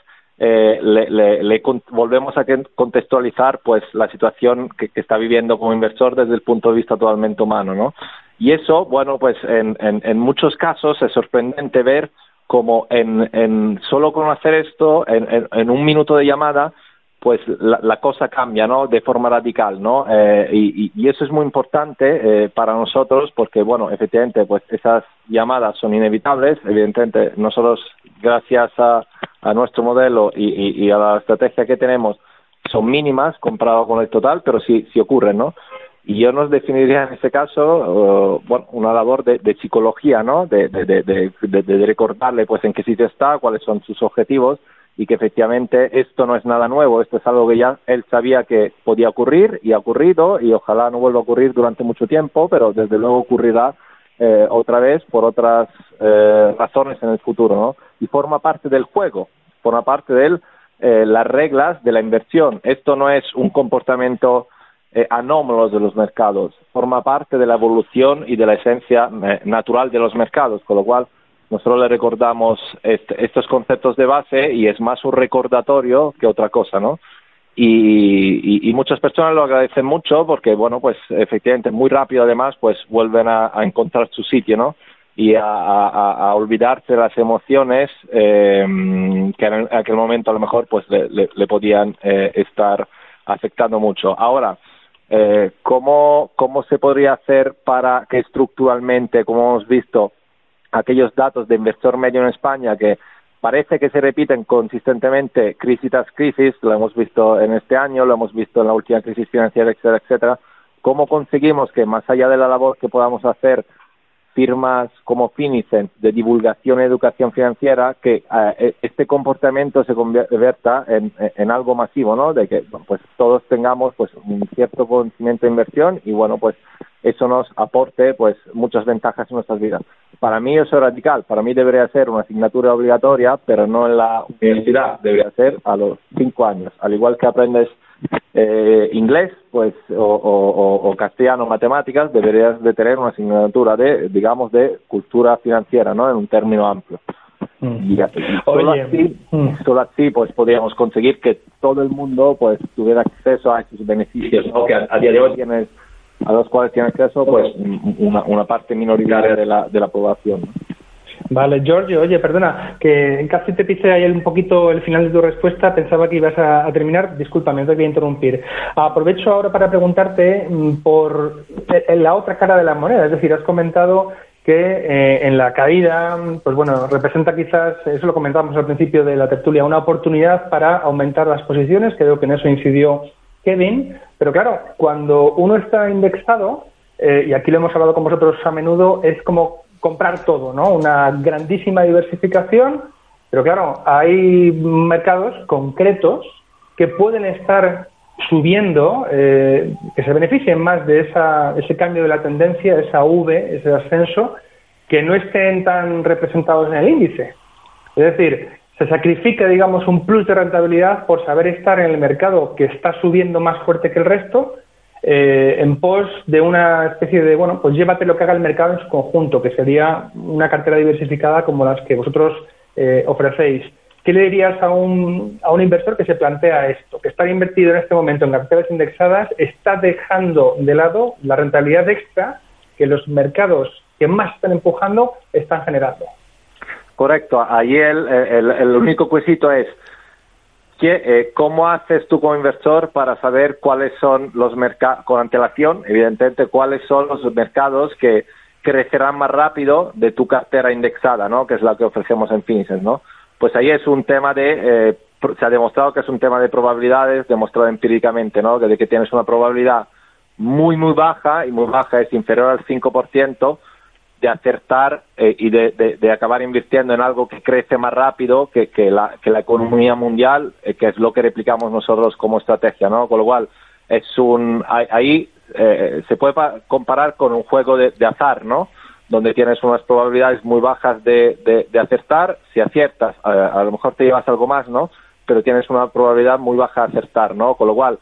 [SPEAKER 15] eh, le, le, le con, volvemos a contextualizar pues la situación que, que está viviendo como inversor desde el punto de vista totalmente humano, ¿no? Y eso, bueno, pues en, en, en muchos casos es sorprendente ver como en, en solo con hacer esto, en, en, en un minuto de llamada, pues la, la cosa cambia, ¿no? De forma radical, ¿no? Eh, y, y eso es muy importante eh, para nosotros porque, bueno, efectivamente, pues esas llamadas son inevitables. Evidentemente, nosotros, gracias a, a nuestro modelo y, y, y a la estrategia que tenemos, son mínimas comparado con el total, pero sí, sí ocurren, ¿no? Y yo nos definiría en este caso, uh, bueno, una labor de, de psicología, ¿no? De, de, de, de, de, de recordarle, pues, en qué sitio está, cuáles son sus objetivos, y que efectivamente esto no es nada nuevo, esto es algo que ya él sabía que podía ocurrir y ha ocurrido y ojalá no vuelva a ocurrir durante mucho tiempo, pero desde luego ocurrirá eh, otra vez por otras eh, razones en el futuro, ¿no? Y forma parte del juego, forma parte de eh, las reglas de la inversión. Esto no es un comportamiento eh, anómalo de los mercados, forma parte de la evolución y de la esencia eh, natural de los mercados, con lo cual nosotros le recordamos este, estos conceptos de base y es más un recordatorio que otra cosa, ¿no? Y, y, y muchas personas lo agradecen mucho porque, bueno, pues efectivamente muy rápido además pues vuelven a, a encontrar su sitio, ¿no? Y a, a, a olvidarse las emociones eh, que en aquel momento a lo mejor pues le, le, le podían eh, estar afectando mucho. Ahora, eh, ¿cómo, ¿cómo se podría hacer para que estructuralmente, como hemos visto, aquellos datos de inversor medio en España que parece que se repiten consistentemente crisis tras crisis, lo hemos visto en este año, lo hemos visto en la última crisis financiera, etcétera, etcétera, ¿cómo conseguimos que más allá de la labor que podamos hacer firmas como Finicent de divulgación y educación financiera, que eh, este comportamiento se convierta en, en algo masivo, ¿no? De que pues todos tengamos pues un cierto conocimiento de inversión y bueno pues eso nos aporte pues muchas ventajas en nuestras vidas. Para mí eso es radical, para mí debería ser una asignatura obligatoria, pero no en la universidad, debería ser a los cinco años, al igual que aprendes eh, inglés pues o, o, o castellano, matemáticas, deberías de tener una asignatura de, digamos, de cultura financiera, ¿no? En un término amplio. Mm. Y, y solo, Oye, así, mm. solo así pues podríamos conseguir que todo el mundo pues tuviera acceso a esos beneficios, ¿no? Que a, a día de hoy tienes, a los cuales tiene acceso pues una, una parte minoritaria de la, de la población, ¿no?
[SPEAKER 5] Vale, Giorgio, oye, perdona, que casi te pise ahí un poquito el final de tu respuesta, pensaba que ibas a, a terminar, discúlpame, no te voy a interrumpir. Aprovecho ahora para preguntarte por en la otra cara de la moneda, es decir, has comentado que eh, en la caída, pues bueno, representa quizás, eso lo comentábamos al principio de la tertulia, una oportunidad para aumentar las posiciones, creo que en eso incidió Kevin, pero claro, cuando uno está indexado, eh, y aquí lo hemos hablado con vosotros a menudo, es como comprar todo, ¿no? Una grandísima diversificación, pero claro, hay mercados concretos que pueden estar subiendo, eh, que se beneficien más de esa, ese cambio de la tendencia, esa V, ese ascenso, que no estén tan representados en el índice. Es decir, se sacrifica, digamos, un plus de rentabilidad por saber estar en el mercado que está subiendo más fuerte que el resto, Eh, en pos de una especie de, bueno, pues llévate lo que haga el mercado en su conjunto, que sería una cartera diversificada como las que vosotros eh, ofrecéis. ¿Qué le dirías a un, a un inversor que se plantea esto? Que estar invertido en este momento en carteras indexadas está dejando de lado la rentabilidad extra que los mercados que más están empujando están generando.
[SPEAKER 15] Correcto. Ahí el, el, el único quesito es que, eh, ¿cómo haces tú como inversor para saber cuáles son los mercados, con antelación, evidentemente, cuáles son los mercados que crecerán más rápido de tu cartera indexada, ¿no? Que es la que ofrecemos en Finicent, ¿no? Pues ahí es un tema de, eh, se ha demostrado que es un tema de probabilidades, demostrado empíricamente, ¿no? Que de que tienes una probabilidad muy, muy baja, y muy baja es inferior al cinco por ciento, de acertar eh, y de, de, de acabar invirtiendo en algo que crece más rápido que, que, la, que la economía mundial, eh, que es lo que replicamos nosotros como estrategia, ¿no? Con lo cual, es un ahí eh, se puede comparar con un juego de, de azar, ¿no? Donde tienes unas probabilidades muy bajas de, de, de acertar. Si aciertas, a, a lo mejor te llevas algo más, ¿no? Pero tienes una probabilidad muy baja de acertar, ¿no? Con lo cual,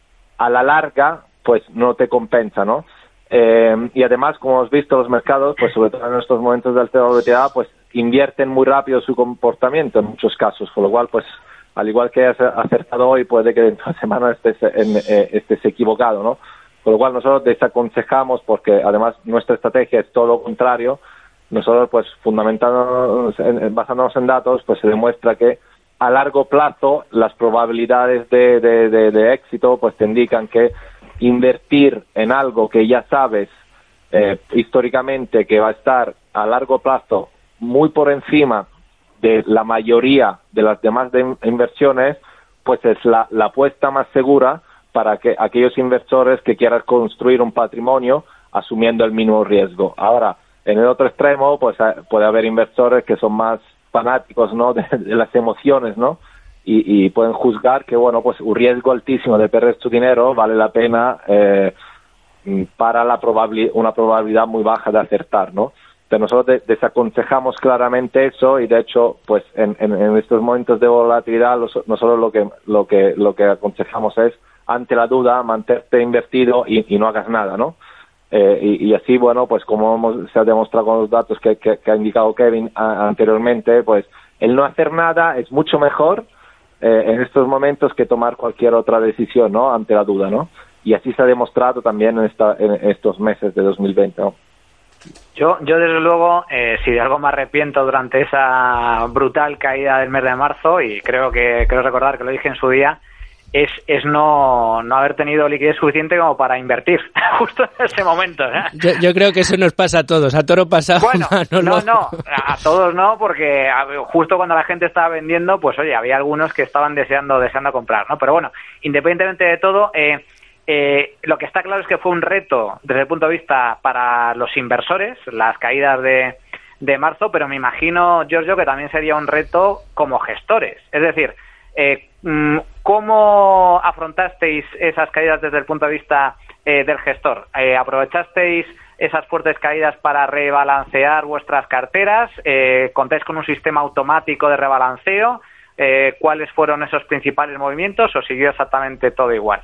[SPEAKER 15] a la larga, pues no te compensa, ¿no? Eh, y además, como hemos visto, los mercados, pues sobre todo en estos momentos de alta volatilidad, pues invierten muy rápido su comportamiento en muchos casos, con lo cual, pues al igual que has acertado hoy, puede que dentro de semana estés, en, eh, estés equivocado, ¿no? Con lo cual nosotros desaconsejamos, porque además nuestra estrategia es todo lo contrario. Nosotros, pues, fundamentándonos, en, basándonos en datos, pues se demuestra que a largo plazo las probabilidades de, de, de, de éxito, pues te indican que invertir en algo que ya sabes eh, históricamente que va a estar a largo plazo muy por encima de la mayoría de las demás de inversiones, pues es la, la apuesta más segura para que aquellos inversores que quieran construir un patrimonio asumiendo el mínimo riesgo. Ahora, en el otro extremo, pues puede haber inversores que son más fanáticos, ¿no?, de, de las emociones, ¿no? Y, y pueden juzgar que, bueno, pues un riesgo altísimo de perder su dinero vale la pena eh, para la probabilidad, una probabilidad muy baja de acertar, ¿no? Pero nosotros desaconsejamos claramente eso, y de hecho, pues en, en, en estos momentos de volatilidad, los, nosotros lo que lo que lo que aconsejamos es, ante la duda, mantenerte invertido y, y no hagas nada, ¿no? Eh, y, y así, bueno, pues como hemos, se ha demostrado con los datos que, que, que ha indicado Kevin a, anteriormente, pues el no hacer nada es mucho mejor eh, en estos momentos que tomar cualquier otra decisión, ¿no?, ante la duda, ¿no? Y así se ha demostrado también en, esta, en estos meses de dos mil veinte, ¿no?
[SPEAKER 3] Yo, yo desde luego, eh, si de algo me arrepiento durante esa brutal caída del mes de marzo, y creo que creo recordar que lo dije en su día, es es no, no haber tenido liquidez suficiente como para invertir justo en ese momento, ¿eh?
[SPEAKER 2] Yo, yo creo que eso nos pasa a todos, a toro pasado.
[SPEAKER 3] Bueno, no, no, a todos no, porque justo cuando la gente estaba vendiendo, pues oye, había algunos que estaban deseando deseando comprar, ¿no? Pero bueno, independientemente de todo, eh, eh, lo que está claro es que fue un reto desde el punto de vista para los inversores, las caídas de, de marzo, pero me imagino, Giorgio, que también sería un reto como gestores. Es decir, eh, ¿cómo afrontasteis esas caídas desde el punto de vista eh, del gestor? Eh, ¿Aprovechasteis esas fuertes caídas para rebalancear vuestras carteras? Eh, ¿Contáis con un sistema automático de rebalanceo? Eh, ¿Cuáles fueron esos principales movimientos o siguió exactamente todo igual?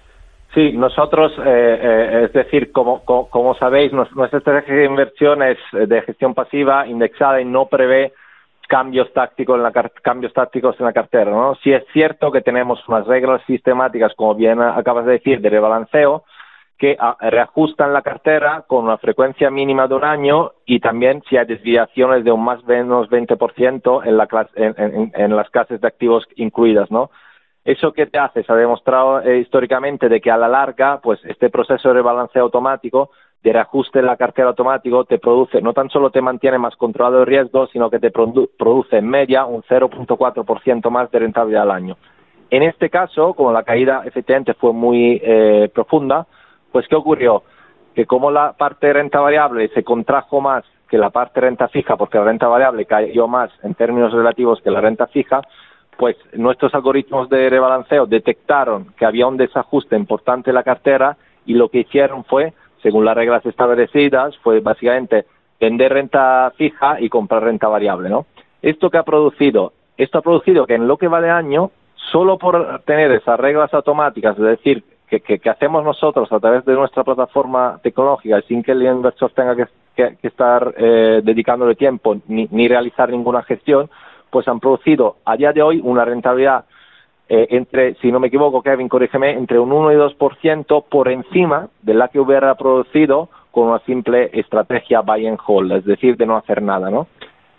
[SPEAKER 15] Sí, nosotros, eh, eh, es decir, como, como, como sabéis, nuestra estrategia de inversión es de gestión pasiva, indexada, y no prevé cambios tácticos en la cambios tácticos en la cartera, ¿no? Sí es cierto que tenemos unas reglas sistemáticas, como bien acabas de decir, de rebalanceo, que a, reajustan la cartera con una frecuencia mínima de un año, y también si hay desviaciones de un más o menos veinte por ciento en, la clase, en, en, en las clases de activos incluidas, ¿no? ¿Eso qué te hace? Se ha demostrado eh, históricamente de que a la larga, pues este proceso de rebalanceo automático, de reajuste en la cartera automático, te produce, no tan solo te mantiene más controlado el riesgo, sino que te produ- produce en media un cero punto cuatro por ciento más de rentabilidad al año. En este caso, como la caída efectivamente fue muy eh, profunda, pues ¿qué ocurrió? Que como la parte de renta variable se contrajo más que la parte de renta fija, porque la renta variable cayó más en términos relativos que la renta fija, pues nuestros algoritmos de rebalanceo detectaron que había un desajuste importante en la cartera, y lo que hicieron fue, según las reglas establecidas, fue básicamente vender renta fija y comprar renta variable, ¿no? ¿Esto qué ha producido? Esto ha producido que en lo que va de año, solo por tener esas reglas automáticas, es decir, que, que, que hacemos nosotros a través de nuestra plataforma tecnológica, sin que el inversor tenga que, que, que estar eh, dedicándole tiempo ni, ni realizar ninguna gestión, pues han producido a día de hoy una rentabilidad eh, entre, si no me equivoco, Kevin, corrígeme, entre un uno y dos por ciento por encima de la que hubiera producido con una simple estrategia buy and hold, es decir, de no hacer nada, ¿no?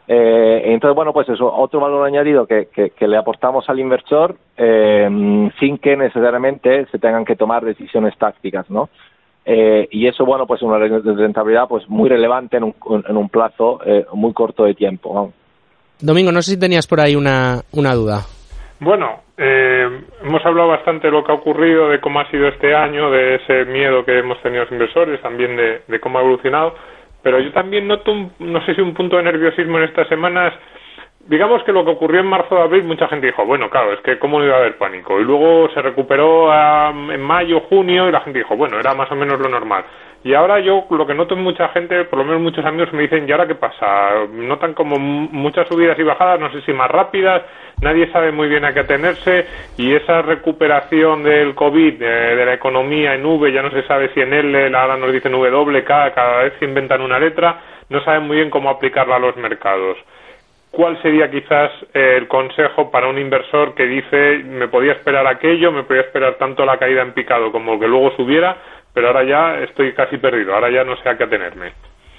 [SPEAKER 15] Eh, entonces, bueno, pues eso, otro valor añadido que, que, que le aportamos al inversor eh, sin que necesariamente se tengan que tomar decisiones tácticas, ¿no? Eh, y eso, bueno, pues una rentabilidad pues muy relevante en un, en un plazo eh, muy corto de tiempo, ¿no?
[SPEAKER 2] Domingo, no sé si tenías por ahí una, una duda.
[SPEAKER 11] Bueno, eh, hemos hablado bastante de lo que ha ocurrido, de cómo ha sido este año, de ese miedo que hemos tenido los inversores, también de, de cómo ha evolucionado, pero yo también noto, un, no sé si un punto de nerviosismo en estas semanas. Digamos que lo que ocurrió en marzo de abril, mucha gente dijo, bueno, claro, es que cómo no iba a haber pánico, y luego se recuperó a, en mayo, junio, y la gente dijo, bueno, era más o menos lo normal. Y ahora yo lo que noto en mucha gente, por lo menos muchos amigos me dicen, ¿y ahora qué pasa? Notan como muchas subidas y bajadas, no sé si más rápidas, nadie sabe muy bien a qué atenerse, y esa recuperación del COVID, de, de la economía en V, ya no se sabe si en L, ahora nos dicen W, K, cada vez se inventan una letra, no saben muy bien cómo aplicarla a los mercados. ¿cuál sería quizás eh, el consejo para un inversor que dice me podía esperar aquello, me podía esperar tanto la caída en picado como que luego subiera, pero ahora ya estoy casi perdido, ahora ya no sé a qué atenerme?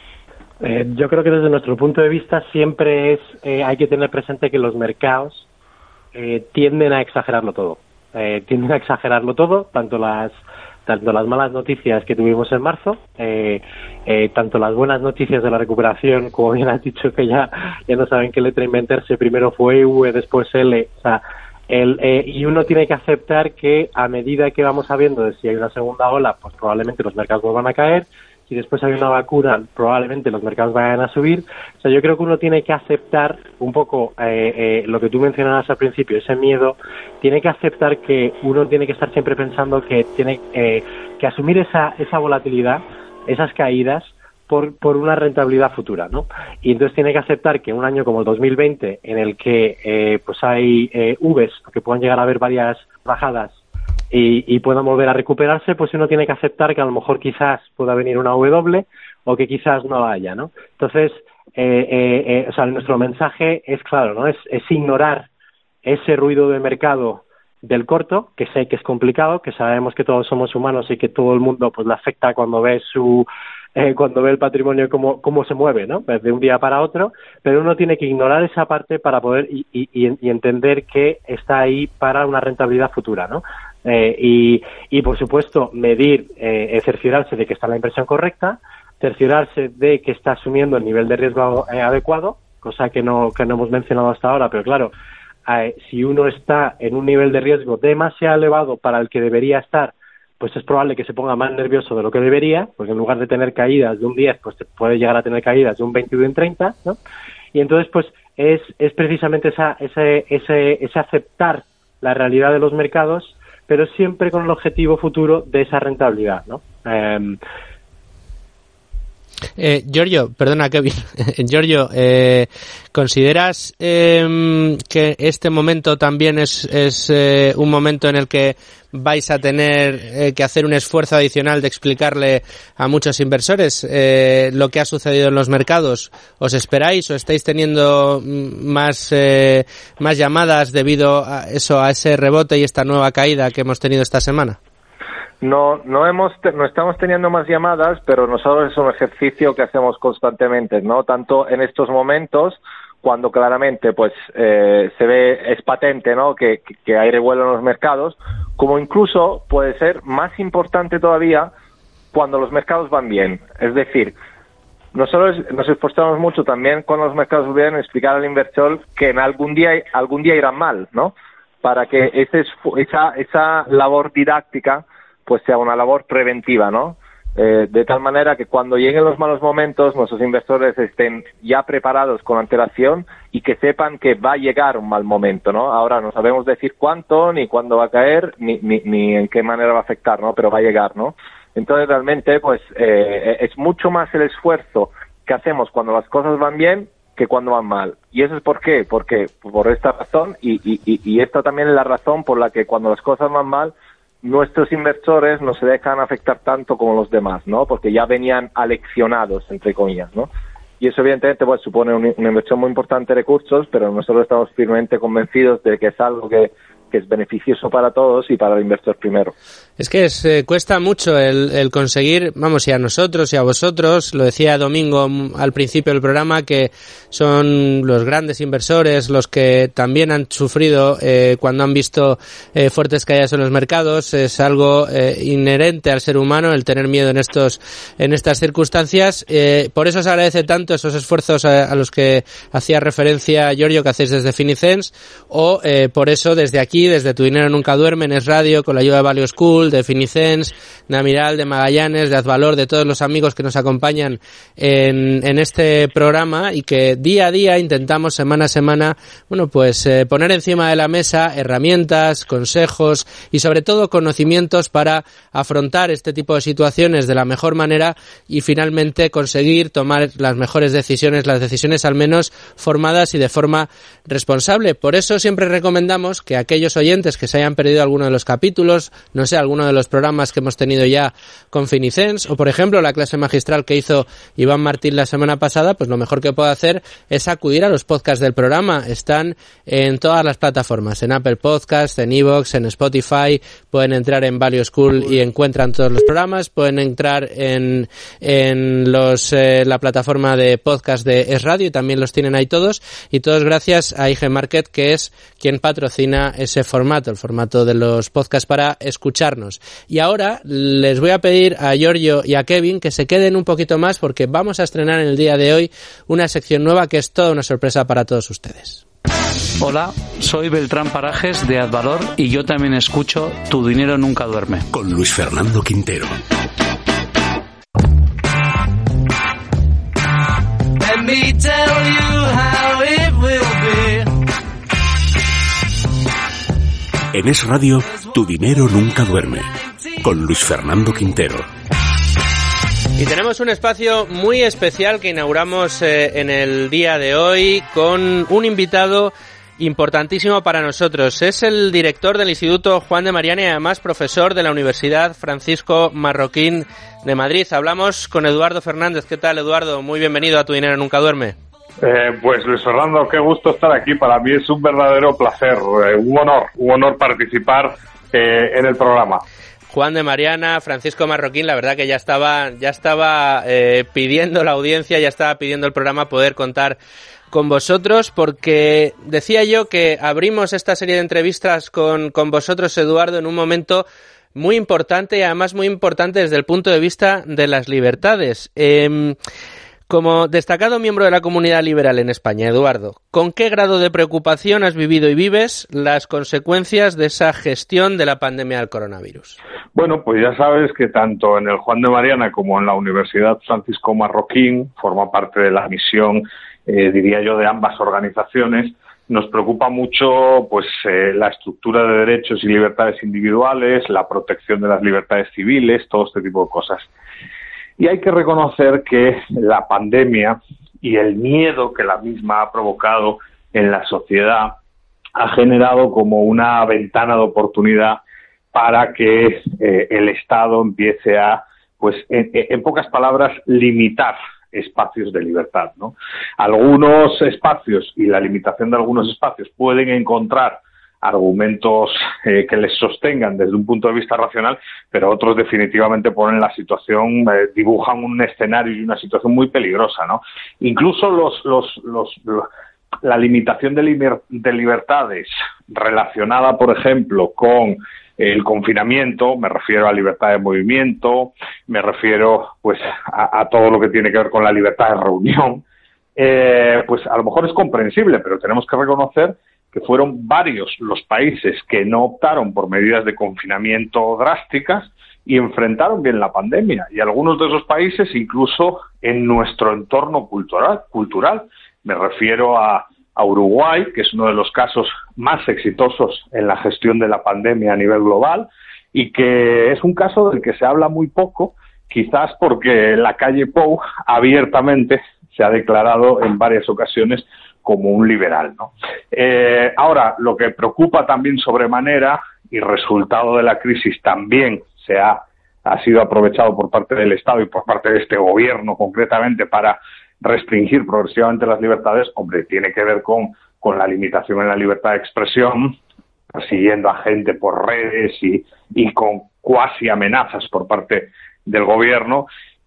[SPEAKER 14] Eh, yo creo que desde nuestro punto de vista siempre es eh, hay que tener presente que los mercados eh, tienden a exagerarlo todo. Eh, tienden a exagerarlo todo, tanto las tanto las malas noticias que tuvimos en marzo, eh, eh, tanto las buenas noticias de la recuperación, como bien has dicho que ya, ya no saben qué letra inventarse, primero fue V, después L, o sea, el, eh, y uno tiene que aceptar que a medida que vamos sabiendo de si hay una segunda ola, pues probablemente los mercados vuelvan a caer. Si después hay una vacuna, probablemente los mercados vayan a subir. O sea, yo creo que uno tiene que aceptar un poco eh, eh, lo que tú mencionabas al principio, ese miedo. Tiene que aceptar que uno tiene que estar siempre pensando que tiene eh, que asumir esa esa volatilidad, esas caídas, por por una rentabilidad futura, ¿no? Y entonces tiene que aceptar que un año como el dos mil veinte, en el que eh, pues hay eh, Vs, que puedan llegar a haber varias bajadas, Y, y puedan volver a recuperarse, pues uno tiene que aceptar que a lo mejor quizás pueda venir una W o que quizás no haya, ¿no? Entonces, eh, eh, eh, o sea, nuestro mensaje es claro, ¿no? Es, es ignorar ese ruido de mercado del corto, que sé que es complicado, que sabemos que todos somos humanos y que todo el mundo pues le afecta cuando ve su eh, cuando ve el patrimonio cómo cómo se mueve, ¿no? De un día para otro, pero uno tiene que ignorar esa parte para poder y, y, y entender que está ahí para una rentabilidad futura, ¿no? Eh, y, y por supuesto medir, eh, cerciorarse de que está la inversión correcta, cerciorarse de que está asumiendo el nivel de riesgo eh, adecuado, cosa que no que no hemos mencionado hasta ahora, pero claro, eh, si uno está en un nivel de riesgo demasiado elevado para el que debería estar, pues es probable que se ponga más nervioso de lo que debería, porque en lugar de tener caídas de un diez, pues puede llegar a tener caídas de un veinte y de un treinta, ¿no? Y entonces pues es es precisamente esa ese ese ese aceptar la realidad de los mercados, pero siempre con el objetivo futuro de esa rentabilidad, ¿no? Eh,
[SPEAKER 2] eh, Giorgio, perdona, Kevin. Giorgio, eh, ¿consideras eh, que este momento también es, es eh, un momento en el que vais a tener eh, que hacer un esfuerzo adicional de explicarle a muchos inversores eh, lo que ha sucedido en los mercados? ¿Os esperáis o estáis teniendo más eh, más llamadas debido a eso, a ese rebote y esta nueva caída que hemos tenido esta semana?
[SPEAKER 15] No, no hemos, no estamos teniendo más llamadas, pero nosotros es un ejercicio que hacemos constantemente, ¿no? Tanto en estos momentos, cuando claramente, pues, eh, se ve, es patente, ¿no? Que, que hay revuelo en los mercados, como incluso puede ser más importante todavía cuando los mercados van bien. Es decir, nosotros nos esforzamos mucho también cuando los mercados van bien en explicar al inversor que en algún día, algún día irán mal, ¿no? Para que ese, esa, esa labor didáctica pues sea una labor preventiva, ¿no? Eh, de tal manera que cuando lleguen los malos momentos, nuestros inversores estén ya preparados con antelación y que sepan que va a llegar un mal momento, ¿no? Ahora no sabemos decir cuánto, ni cuándo va a caer, ni, ni, ni en qué manera va a afectar, ¿no? Pero va a llegar, ¿no? Entonces realmente, pues, eh, es mucho más el esfuerzo que hacemos cuando las cosas van bien que cuando van mal. ¿Y eso es por qué? Porque por esta razón, y, y, y, y esta también es la razón por la que cuando las cosas van mal, nuestros inversores no se dejan afectar tanto como los demás, ¿no? Porque ya venían aleccionados, entre comillas, ¿no? Y eso evidentemente pues supone un, una inversión muy importante de recursos, pero nosotros estamos firmemente convencidos de que es algo que, que es beneficioso para todos y para el inversor primero.
[SPEAKER 2] Es que es, eh, cuesta mucho el, el conseguir, vamos, y a nosotros y a vosotros, lo decía Domingo al principio del programa, que son los grandes inversores los que también han sufrido eh, cuando han visto eh, fuertes caídas en los mercados. Es algo eh, inherente al ser humano el tener miedo en estos en estas circunstancias. Eh, por eso se agradece tanto esos esfuerzos a, a los que hacía referencia Giorgio, que hacéis desde Finicens, o eh, por eso desde aquí, desde Tu Dinero Nunca Duerme, en Es Radio, con la ayuda de Value School, de Finicens, de Amiral, de Magallanes, de Azvalor, de todos los amigos que nos acompañan en, en este programa y que día a día intentamos semana a semana, bueno, pues eh, poner encima de la mesa herramientas, consejos y sobre todo conocimientos para afrontar este tipo de situaciones de la mejor manera y finalmente conseguir tomar las mejores decisiones, las decisiones al menos formadas y de forma responsable. Por eso siempre recomendamos que aquellos aquellos oyentes que se hayan perdido alguno de los capítulos, no sé, alguno de los programas que hemos tenido ya con Finicens, o por ejemplo la clase magistral que hizo Iván Martín la semana pasada, pues lo mejor que puedo hacer es acudir a los podcasts del programa. Están en todas las plataformas, en Apple Podcasts, en iVoox, en Spotify, pueden entrar en Value School y encuentran todos los programas, pueden entrar en, en los, eh, la plataforma de podcast de Es Radio y también los tienen ahí todos, y todos gracias a I G Market, que es quien patrocina ese formato, el formato de los podcasts para escucharnos. Y ahora les voy a pedir a Giorgio y a Kevin que se queden un poquito más porque vamos a estrenar en el día de hoy una sección nueva que es toda una sorpresa para todos ustedes.
[SPEAKER 16] Hola, soy Beltrán Parajes de Advalor y yo también escucho Tu Dinero Nunca Duerme.
[SPEAKER 1] Con Luis Fernando Quintero.
[SPEAKER 17] Let me tell you how it will be.
[SPEAKER 1] En Es Radio, Tu Dinero Nunca Duerme, con Luis Fernando Quintero.
[SPEAKER 2] Y tenemos un espacio muy especial que inauguramos eh, en el día de hoy con un invitado importantísimo para nosotros. Es el director del Instituto Juan de Mariana y además profesor de la Universidad Francisco Marroquín de Madrid. Hablamos con Eduardo Fernández. ¿Qué tal, Eduardo? Muy bienvenido a Tu Dinero Nunca Duerme.
[SPEAKER 11] Eh, pues Luis Fernando, qué gusto estar aquí. Para mí es un verdadero placer, eh, un honor, un honor participar eh, en el programa.
[SPEAKER 2] Juan de Mariana, Francisco Marroquín, la verdad que ya estaba, ya estaba eh, pidiendo la audiencia, ya estaba pidiendo el programa poder contar con vosotros, porque decía yo que abrimos esta serie de entrevistas con, con vosotros, Eduardo, en un momento muy importante y además muy importante desde el punto de vista de las libertades. Eh, Como destacado miembro de la comunidad liberal en España, Eduardo, ¿con qué grado de preocupación has vivido y vives las consecuencias de esa gestión de la pandemia del coronavirus?
[SPEAKER 11] Bueno, pues ya sabes que tanto en el Juan de Mariana como en la Universidad Francisco Marroquín, forma parte de la misión, eh, diría yo, de ambas organizaciones. Nos preocupa mucho pues eh, la estructura de derechos y libertades individuales, la protección de las libertades civiles, todo este tipo de cosas. Y hay que reconocer que la pandemia y el miedo que la misma ha provocado en la sociedad ha generado como una ventana de oportunidad para que eh, el Estado empiece a, pues, en, en pocas palabras, limitar espacios de libertad, ¿no? Algunos espacios y la limitación de algunos espacios pueden encontrar argumentos eh, que les sostengan desde un punto de vista racional, pero otros definitivamente ponen la situación, eh, dibujan un escenario y una situación muy peligrosa, ¿no? Incluso los, los, los, los la limitación de, liber, de libertades relacionada, por ejemplo, con el confinamiento, me refiero a libertad de movimiento, me refiero pues a, a todo lo que tiene que ver con la libertad de reunión, eh, pues a lo mejor es comprensible, pero tenemos que reconocer que fueron varios los países que no optaron por medidas de confinamiento drásticas y enfrentaron bien la pandemia. Y algunos de esos países, incluso en nuestro entorno cultural, cultural me refiero a, a Uruguay, que es uno de los casos más exitosos en la gestión de la pandemia a nivel global, y que es un caso del que se habla muy poco, quizás porque la calle Pou abiertamente se ha declarado en varias ocasiones como un liberal, ¿no? Eh, ahora, lo que preocupa también sobremanera, y resultado de la crisis también se ha, ha sido aprovechado por parte del Estado y por parte de este gobierno concretamente para restringir progresivamente las libertades, hombre, tiene que ver con, con la limitación en la libertad de expresión, persiguiendo a gente por redes y, y con cuasi amenazas por parte del gobierno,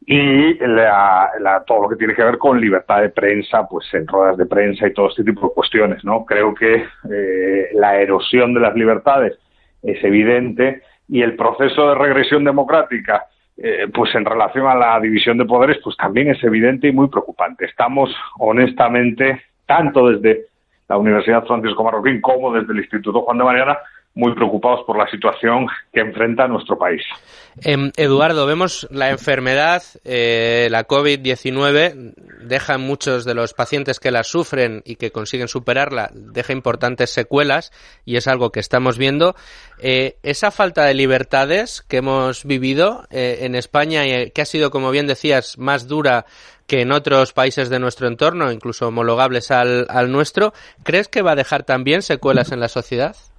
[SPEAKER 11] y la, la, todo lo que tiene que ver con libertad de prensa, pues en ruedas de prensa y todo este tipo de cuestiones, ¿no? Creo que eh, la erosión de las libertades es evidente y el proceso de regresión democrática, eh, pues en relación a la división de poderes, pues también es evidente y muy preocupante. Estamos, honestamente, tanto desde la Universidad Francisco Marroquín como desde el Instituto Juan de Mariana, muy preocupados por la situación que enfrenta nuestro país.
[SPEAKER 2] Eh, Eduardo, vemos la enfermedad, eh, la COVID diecinueve, deja en muchos de los pacientes que la sufren y que consiguen superarla, deja importantes secuelas y es algo que estamos viendo. Eh, esa falta de libertades que hemos vivido eh, en España y que ha sido, como bien decías, más dura que en otros países de nuestro entorno, incluso homologables al, al nuestro, ¿crees que va a dejar también secuelas en la sociedad?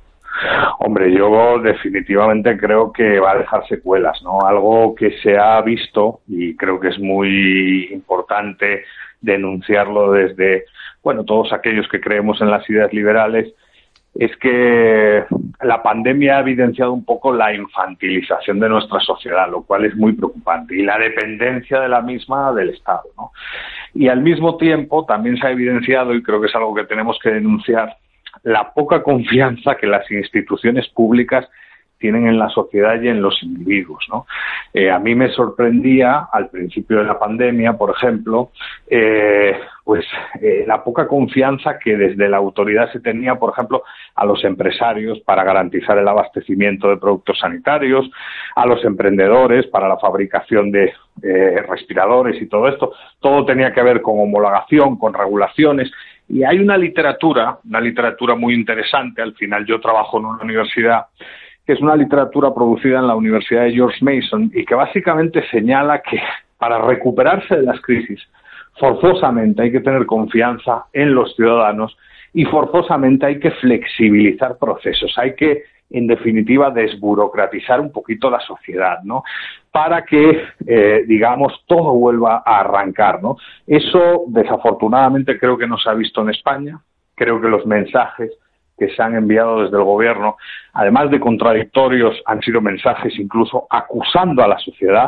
[SPEAKER 18] Hombre, yo definitivamente creo que va a dejar secuelas, ¿no? Algo que se ha visto, y creo que es muy importante denunciarlo desde, bueno, todos aquellos que creemos en las ideas liberales, es que la pandemia ha evidenciado un poco la infantilización de nuestra sociedad, lo cual es muy preocupante, y la dependencia de la misma del Estado, ¿no? Y al mismo tiempo también se ha evidenciado, y creo que es algo que tenemos que denunciar, la poca confianza que las instituciones públicas tienen en la sociedad y en los individuos, ¿no? Eh, a mí me sorprendía al principio de la pandemia, por ejemplo, eh, pues eh, la poca confianza que desde la autoridad se tenía, por ejemplo, a los empresarios para garantizar el abastecimiento de productos sanitarios, a los emprendedores para la fabricación de eh, respiradores y todo esto. Todo tenía que ver con homologación, con regulaciones. Y hay una literatura, una literatura muy interesante. Al final yo trabajo en una universidad que es una literatura producida en la Universidad de George Mason y que básicamente señala que para recuperarse de las crisis forzosamente hay que tener confianza en los ciudadanos y forzosamente hay que flexibilizar procesos, hay que, en definitiva, desburocratizar un poquito la sociedad, ¿no? Para que, eh, digamos, todo vuelva a arrancar, ¿no? Eso, desafortunadamente, creo que no se ha visto en España. Creo que los mensajes que se han enviado desde el gobierno, además de contradictorios, han sido mensajes incluso acusando a la sociedad.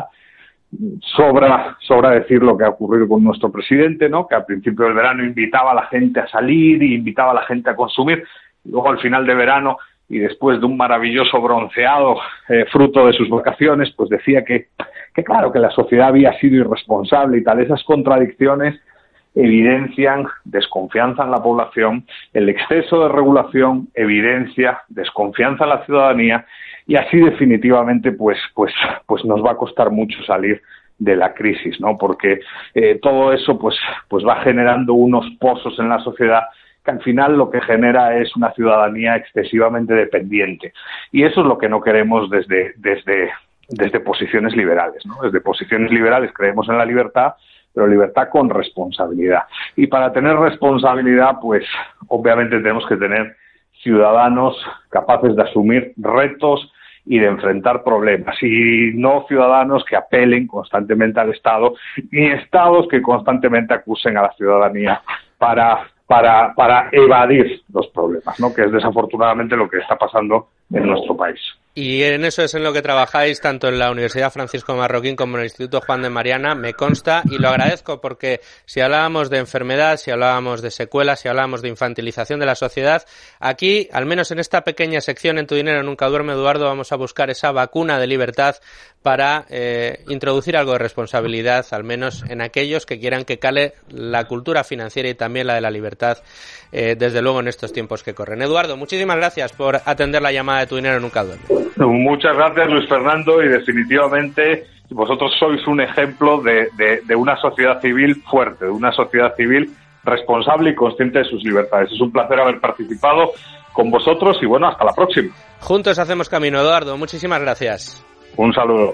[SPEAKER 18] Sobra, sobra decir lo que ha ocurrido con nuestro presidente, ¿no? Que al principio del verano invitaba a la gente a salir y invitaba a la gente a consumir. Y luego al final de verano y después de un maravilloso bronceado eh, fruto de sus vacaciones, pues decía que, que claro, que la sociedad había sido irresponsable y tal. Esas contradicciones evidencian desconfianza en la población, el exceso de regulación evidencia desconfianza en la ciudadanía y así definitivamente pues pues pues nos va a costar mucho salir de la crisis, ¿no? Porque eh, todo eso pues pues va generando unos pozos en la sociedad que al final lo que genera es una ciudadanía excesivamente dependiente y eso es lo que no queremos desde desde desde posiciones liberales, ¿no? Desde posiciones liberales creemos en la libertad, pero libertad con responsabilidad. Y para tener responsabilidad, pues obviamente tenemos que tener ciudadanos capaces de asumir retos y de enfrentar problemas, y no ciudadanos que apelen constantemente al Estado, ni estados que constantemente acusen a la ciudadanía para, para, para evadir los problemas, ¿no? Que es desafortunadamente lo que está pasando en nuestro país.
[SPEAKER 2] Y en eso es en lo que trabajáis tanto en la Universidad Francisco Marroquín como en el Instituto Juan de Mariana, me consta, y lo agradezco porque si hablábamos de enfermedad, si hablábamos de secuelas, si hablábamos de infantilización de la sociedad, aquí, al menos en esta pequeña sección En tu dinero nunca duerme, Eduardo, vamos a buscar esa vacuna de libertad para eh, introducir algo de responsabilidad, al menos en aquellos que quieran que cale la cultura financiera y también la de la libertad, eh, desde luego en estos tiempos que corren. Eduardo, muchísimas gracias por atender la llamada de Tu dinero nunca duerme.
[SPEAKER 18] Muchas gracias, Luis Fernando, y definitivamente vosotros sois un ejemplo de, de, de una sociedad civil fuerte, de una sociedad civil responsable y consciente de sus libertades. Es un placer haber participado con vosotros y bueno, hasta la próxima.
[SPEAKER 2] Juntos hacemos camino, Eduardo. Muchísimas gracias.
[SPEAKER 18] Un saludo.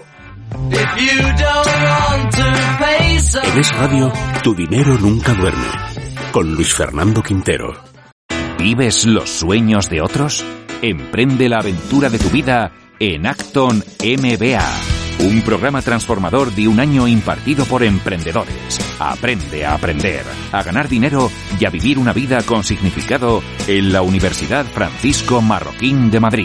[SPEAKER 1] En Es Radio, Tu dinero nunca duerme. Con Luis Fernando Quintero.
[SPEAKER 8] ¿Vives los sueños de otros? Emprende la aventura de tu vida en Acton M B A, un programa transformador de un año impartido por emprendedores. Aprende a aprender, a ganar dinero y a vivir una vida con significado en la Universidad Francisco Marroquín de Madrid.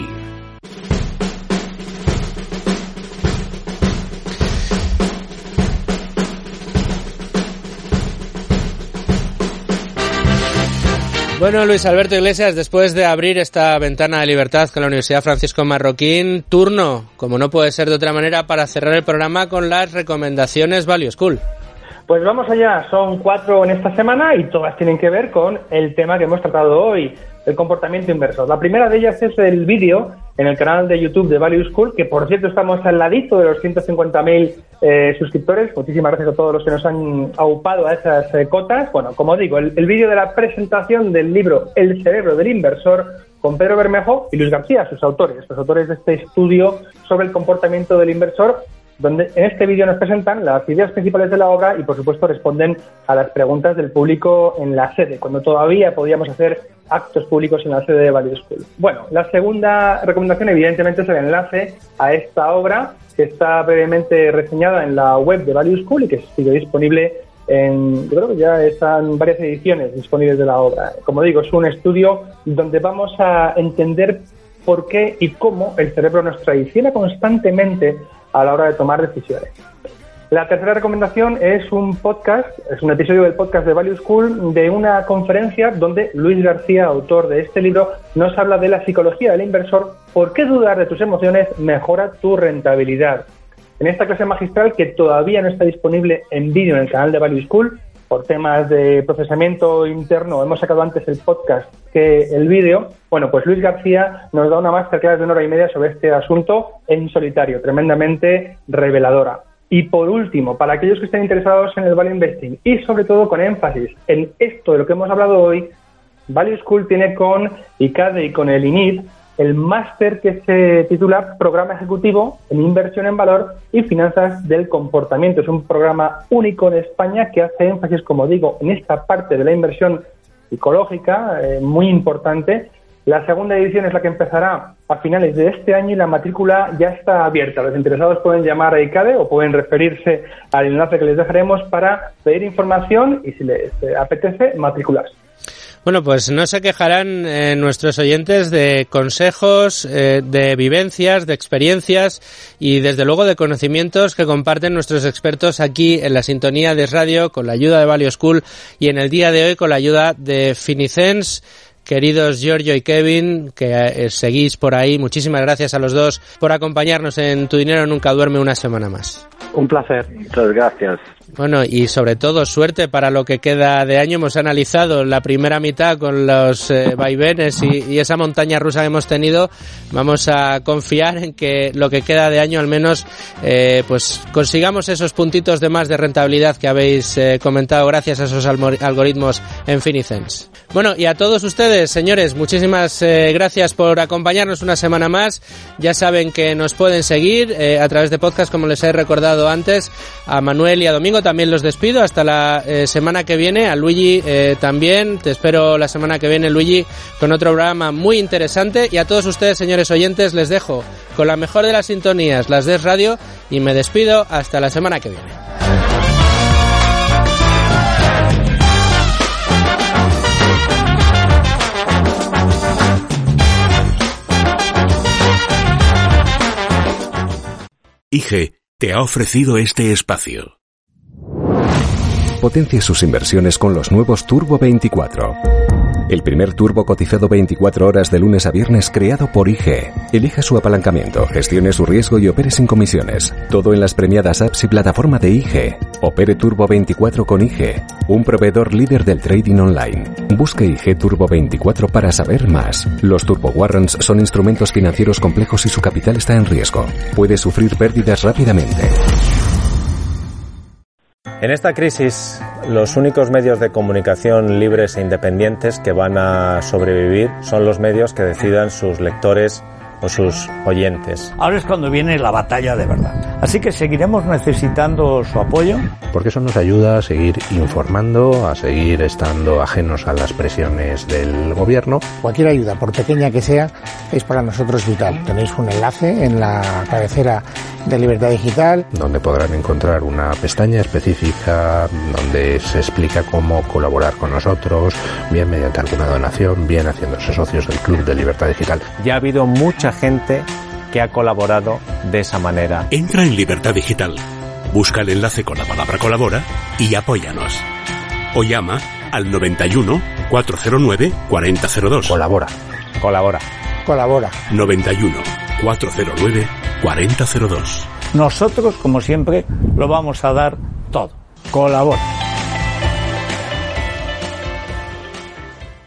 [SPEAKER 2] Bueno, Luis Alberto Iglesias, después de abrir esta ventana de libertad con la Universidad Francisco Marroquín, turno, como no puede ser de otra manera, para cerrar el programa con las recomendaciones Value School.
[SPEAKER 5] Pues vamos allá, son cuatro en esta semana y todas tienen que ver con el tema que hemos tratado hoy, el comportamiento inversor. La primera de ellas es el vídeo en el canal de YouTube de Value School, que por cierto estamos al ladito de los ciento cincuenta mil eh, suscriptores. Muchísimas gracias a todos los que nos han aupado a esas eh, cotas. Bueno, como digo, el, el vídeo de la presentación del libro El cerebro del inversor con Pedro Bermejo y Luis García, sus autores, los autores de este estudio sobre el comportamiento del inversor, donde en este vídeo nos presentan las ideas principales de la obra y, por supuesto, responden a las preguntas del público en la sede, cuando todavía podíamos hacer actos públicos en la sede de Value School. Bueno, la segunda recomendación evidentemente es el enlace a esta obra que está brevemente reseñada en la web de Value School y que sigue disponible en, yo creo que ya están varias ediciones disponibles de la obra. Como digo, es un estudio donde vamos a entender por qué y cómo el cerebro nos traiciona constantemente a la hora de tomar decisiones. La tercera recomendación es un podcast, es un episodio del podcast de Value School de una conferencia donde Luis García, autor de este libro, nos habla de la psicología del inversor, por qué dudar de tus emociones mejora tu rentabilidad. En esta clase magistral, que todavía no está disponible en vídeo en el canal de Value School, por temas de procesamiento interno, hemos sacado antes el podcast que el vídeo. Bueno, pues Luis García nos da una masterclass de una hora y media sobre este asunto en solitario, tremendamente reveladora. Y por último, para aquellos que estén interesados en el Value Investing y sobre todo con énfasis en esto de lo que hemos hablado hoy, Value School tiene con I C A D E y con el I N I D el máster que se titula Programa Ejecutivo en Inversión en Valor y Finanzas del Comportamiento. Es un programa único en España que hace énfasis, como digo, en esta parte de la inversión psicológica, eh, muy importante. La segunda edición es la que empezará a finales de este año y la matrícula ya está abierta. Los interesados pueden llamar a I C A D E o pueden referirse al enlace que les dejaremos para pedir información y, si les apetece, matricularse.
[SPEAKER 2] Bueno, pues no se quejarán eh, nuestros oyentes de consejos, eh, de vivencias, de experiencias y desde luego de conocimientos que comparten nuestros expertos aquí en la sintonía de radio con la ayuda de Value School y en el día de hoy con la ayuda de Finicens. Queridos Giorgio y Kevin, que eh, seguís por ahí, muchísimas gracias a los dos por acompañarnos en Tu Dinero Nunca Duerme una semana más.
[SPEAKER 14] Un placer.
[SPEAKER 15] Muchas gracias.
[SPEAKER 2] Bueno, y sobre todo suerte para lo que queda de año. Hemos analizado la primera mitad con los eh, vaivenes y, y esa montaña rusa que hemos tenido. Vamos a confiar en que lo que queda de año al menos eh, pues consigamos esos puntitos de más de rentabilidad que habéis eh, comentado gracias a esos algoritmos en Finicens. Bueno, y a todos ustedes, señores, muchísimas eh, gracias por acompañarnos una semana más. Ya saben que nos pueden seguir eh, a través de podcast, como les he recordado antes. A Manuel y a Domingo también los despido hasta la eh, semana que viene. A Luigi eh, también. Te espero la semana que viene, Luigi, con otro programa muy interesante. Y a todos ustedes, señores oyentes, les dejo con la mejor de las sintonías, las de Radio, y me despido hasta la semana que viene.
[SPEAKER 1] I G te ha ofrecido este espacio.
[SPEAKER 13] Potencie sus inversiones con los nuevos Turbo veinticuatro. El primer turbo cotizado veinticuatro horas de lunes a viernes creado por I G. Elija su apalancamiento, gestione su riesgo y opere sin comisiones. Todo en las premiadas apps y plataforma de I G. Opere Turbo veinticuatro con I G, un proveedor líder del trading online. Busque I G Turbo veinticuatro para saber más. Los Turbo Warrants son instrumentos financieros complejos y su capital está en riesgo. Puede sufrir pérdidas rápidamente.
[SPEAKER 19] En esta crisis, los únicos medios de comunicación libres e independientes que van a sobrevivir son los medios que decidan sus lectores o sus oyentes.
[SPEAKER 20] Ahora es cuando viene la batalla de verdad. Así que seguiremos necesitando su apoyo.
[SPEAKER 21] Porque eso nos ayuda a seguir informando, a seguir estando ajenos a las presiones del gobierno.
[SPEAKER 22] Cualquier ayuda, por pequeña que sea, es para nosotros vital. Tenéis un enlace en la cabecera de Libertad Digital,
[SPEAKER 21] donde podrán encontrar una pestaña específica donde se explica cómo colaborar con nosotros, bien mediante alguna donación, bien haciéndose socios del Club de Libertad Digital.
[SPEAKER 19] Ya ha habido mucha gente que ha colaborado de esa manera.
[SPEAKER 1] Entra en Libertad Digital, busca el enlace con la palabra colabora y apóyanos. O llama al noventa y uno, cuatrocientos nueve, cuarenta cero dos.
[SPEAKER 21] Colabora.
[SPEAKER 19] Colabora.
[SPEAKER 22] Colabora.
[SPEAKER 1] noventa y uno, cuatrocientos nueve, cuarenta cero dos.
[SPEAKER 20] Nosotros, como siempre, lo vamos a dar todo. Colabora.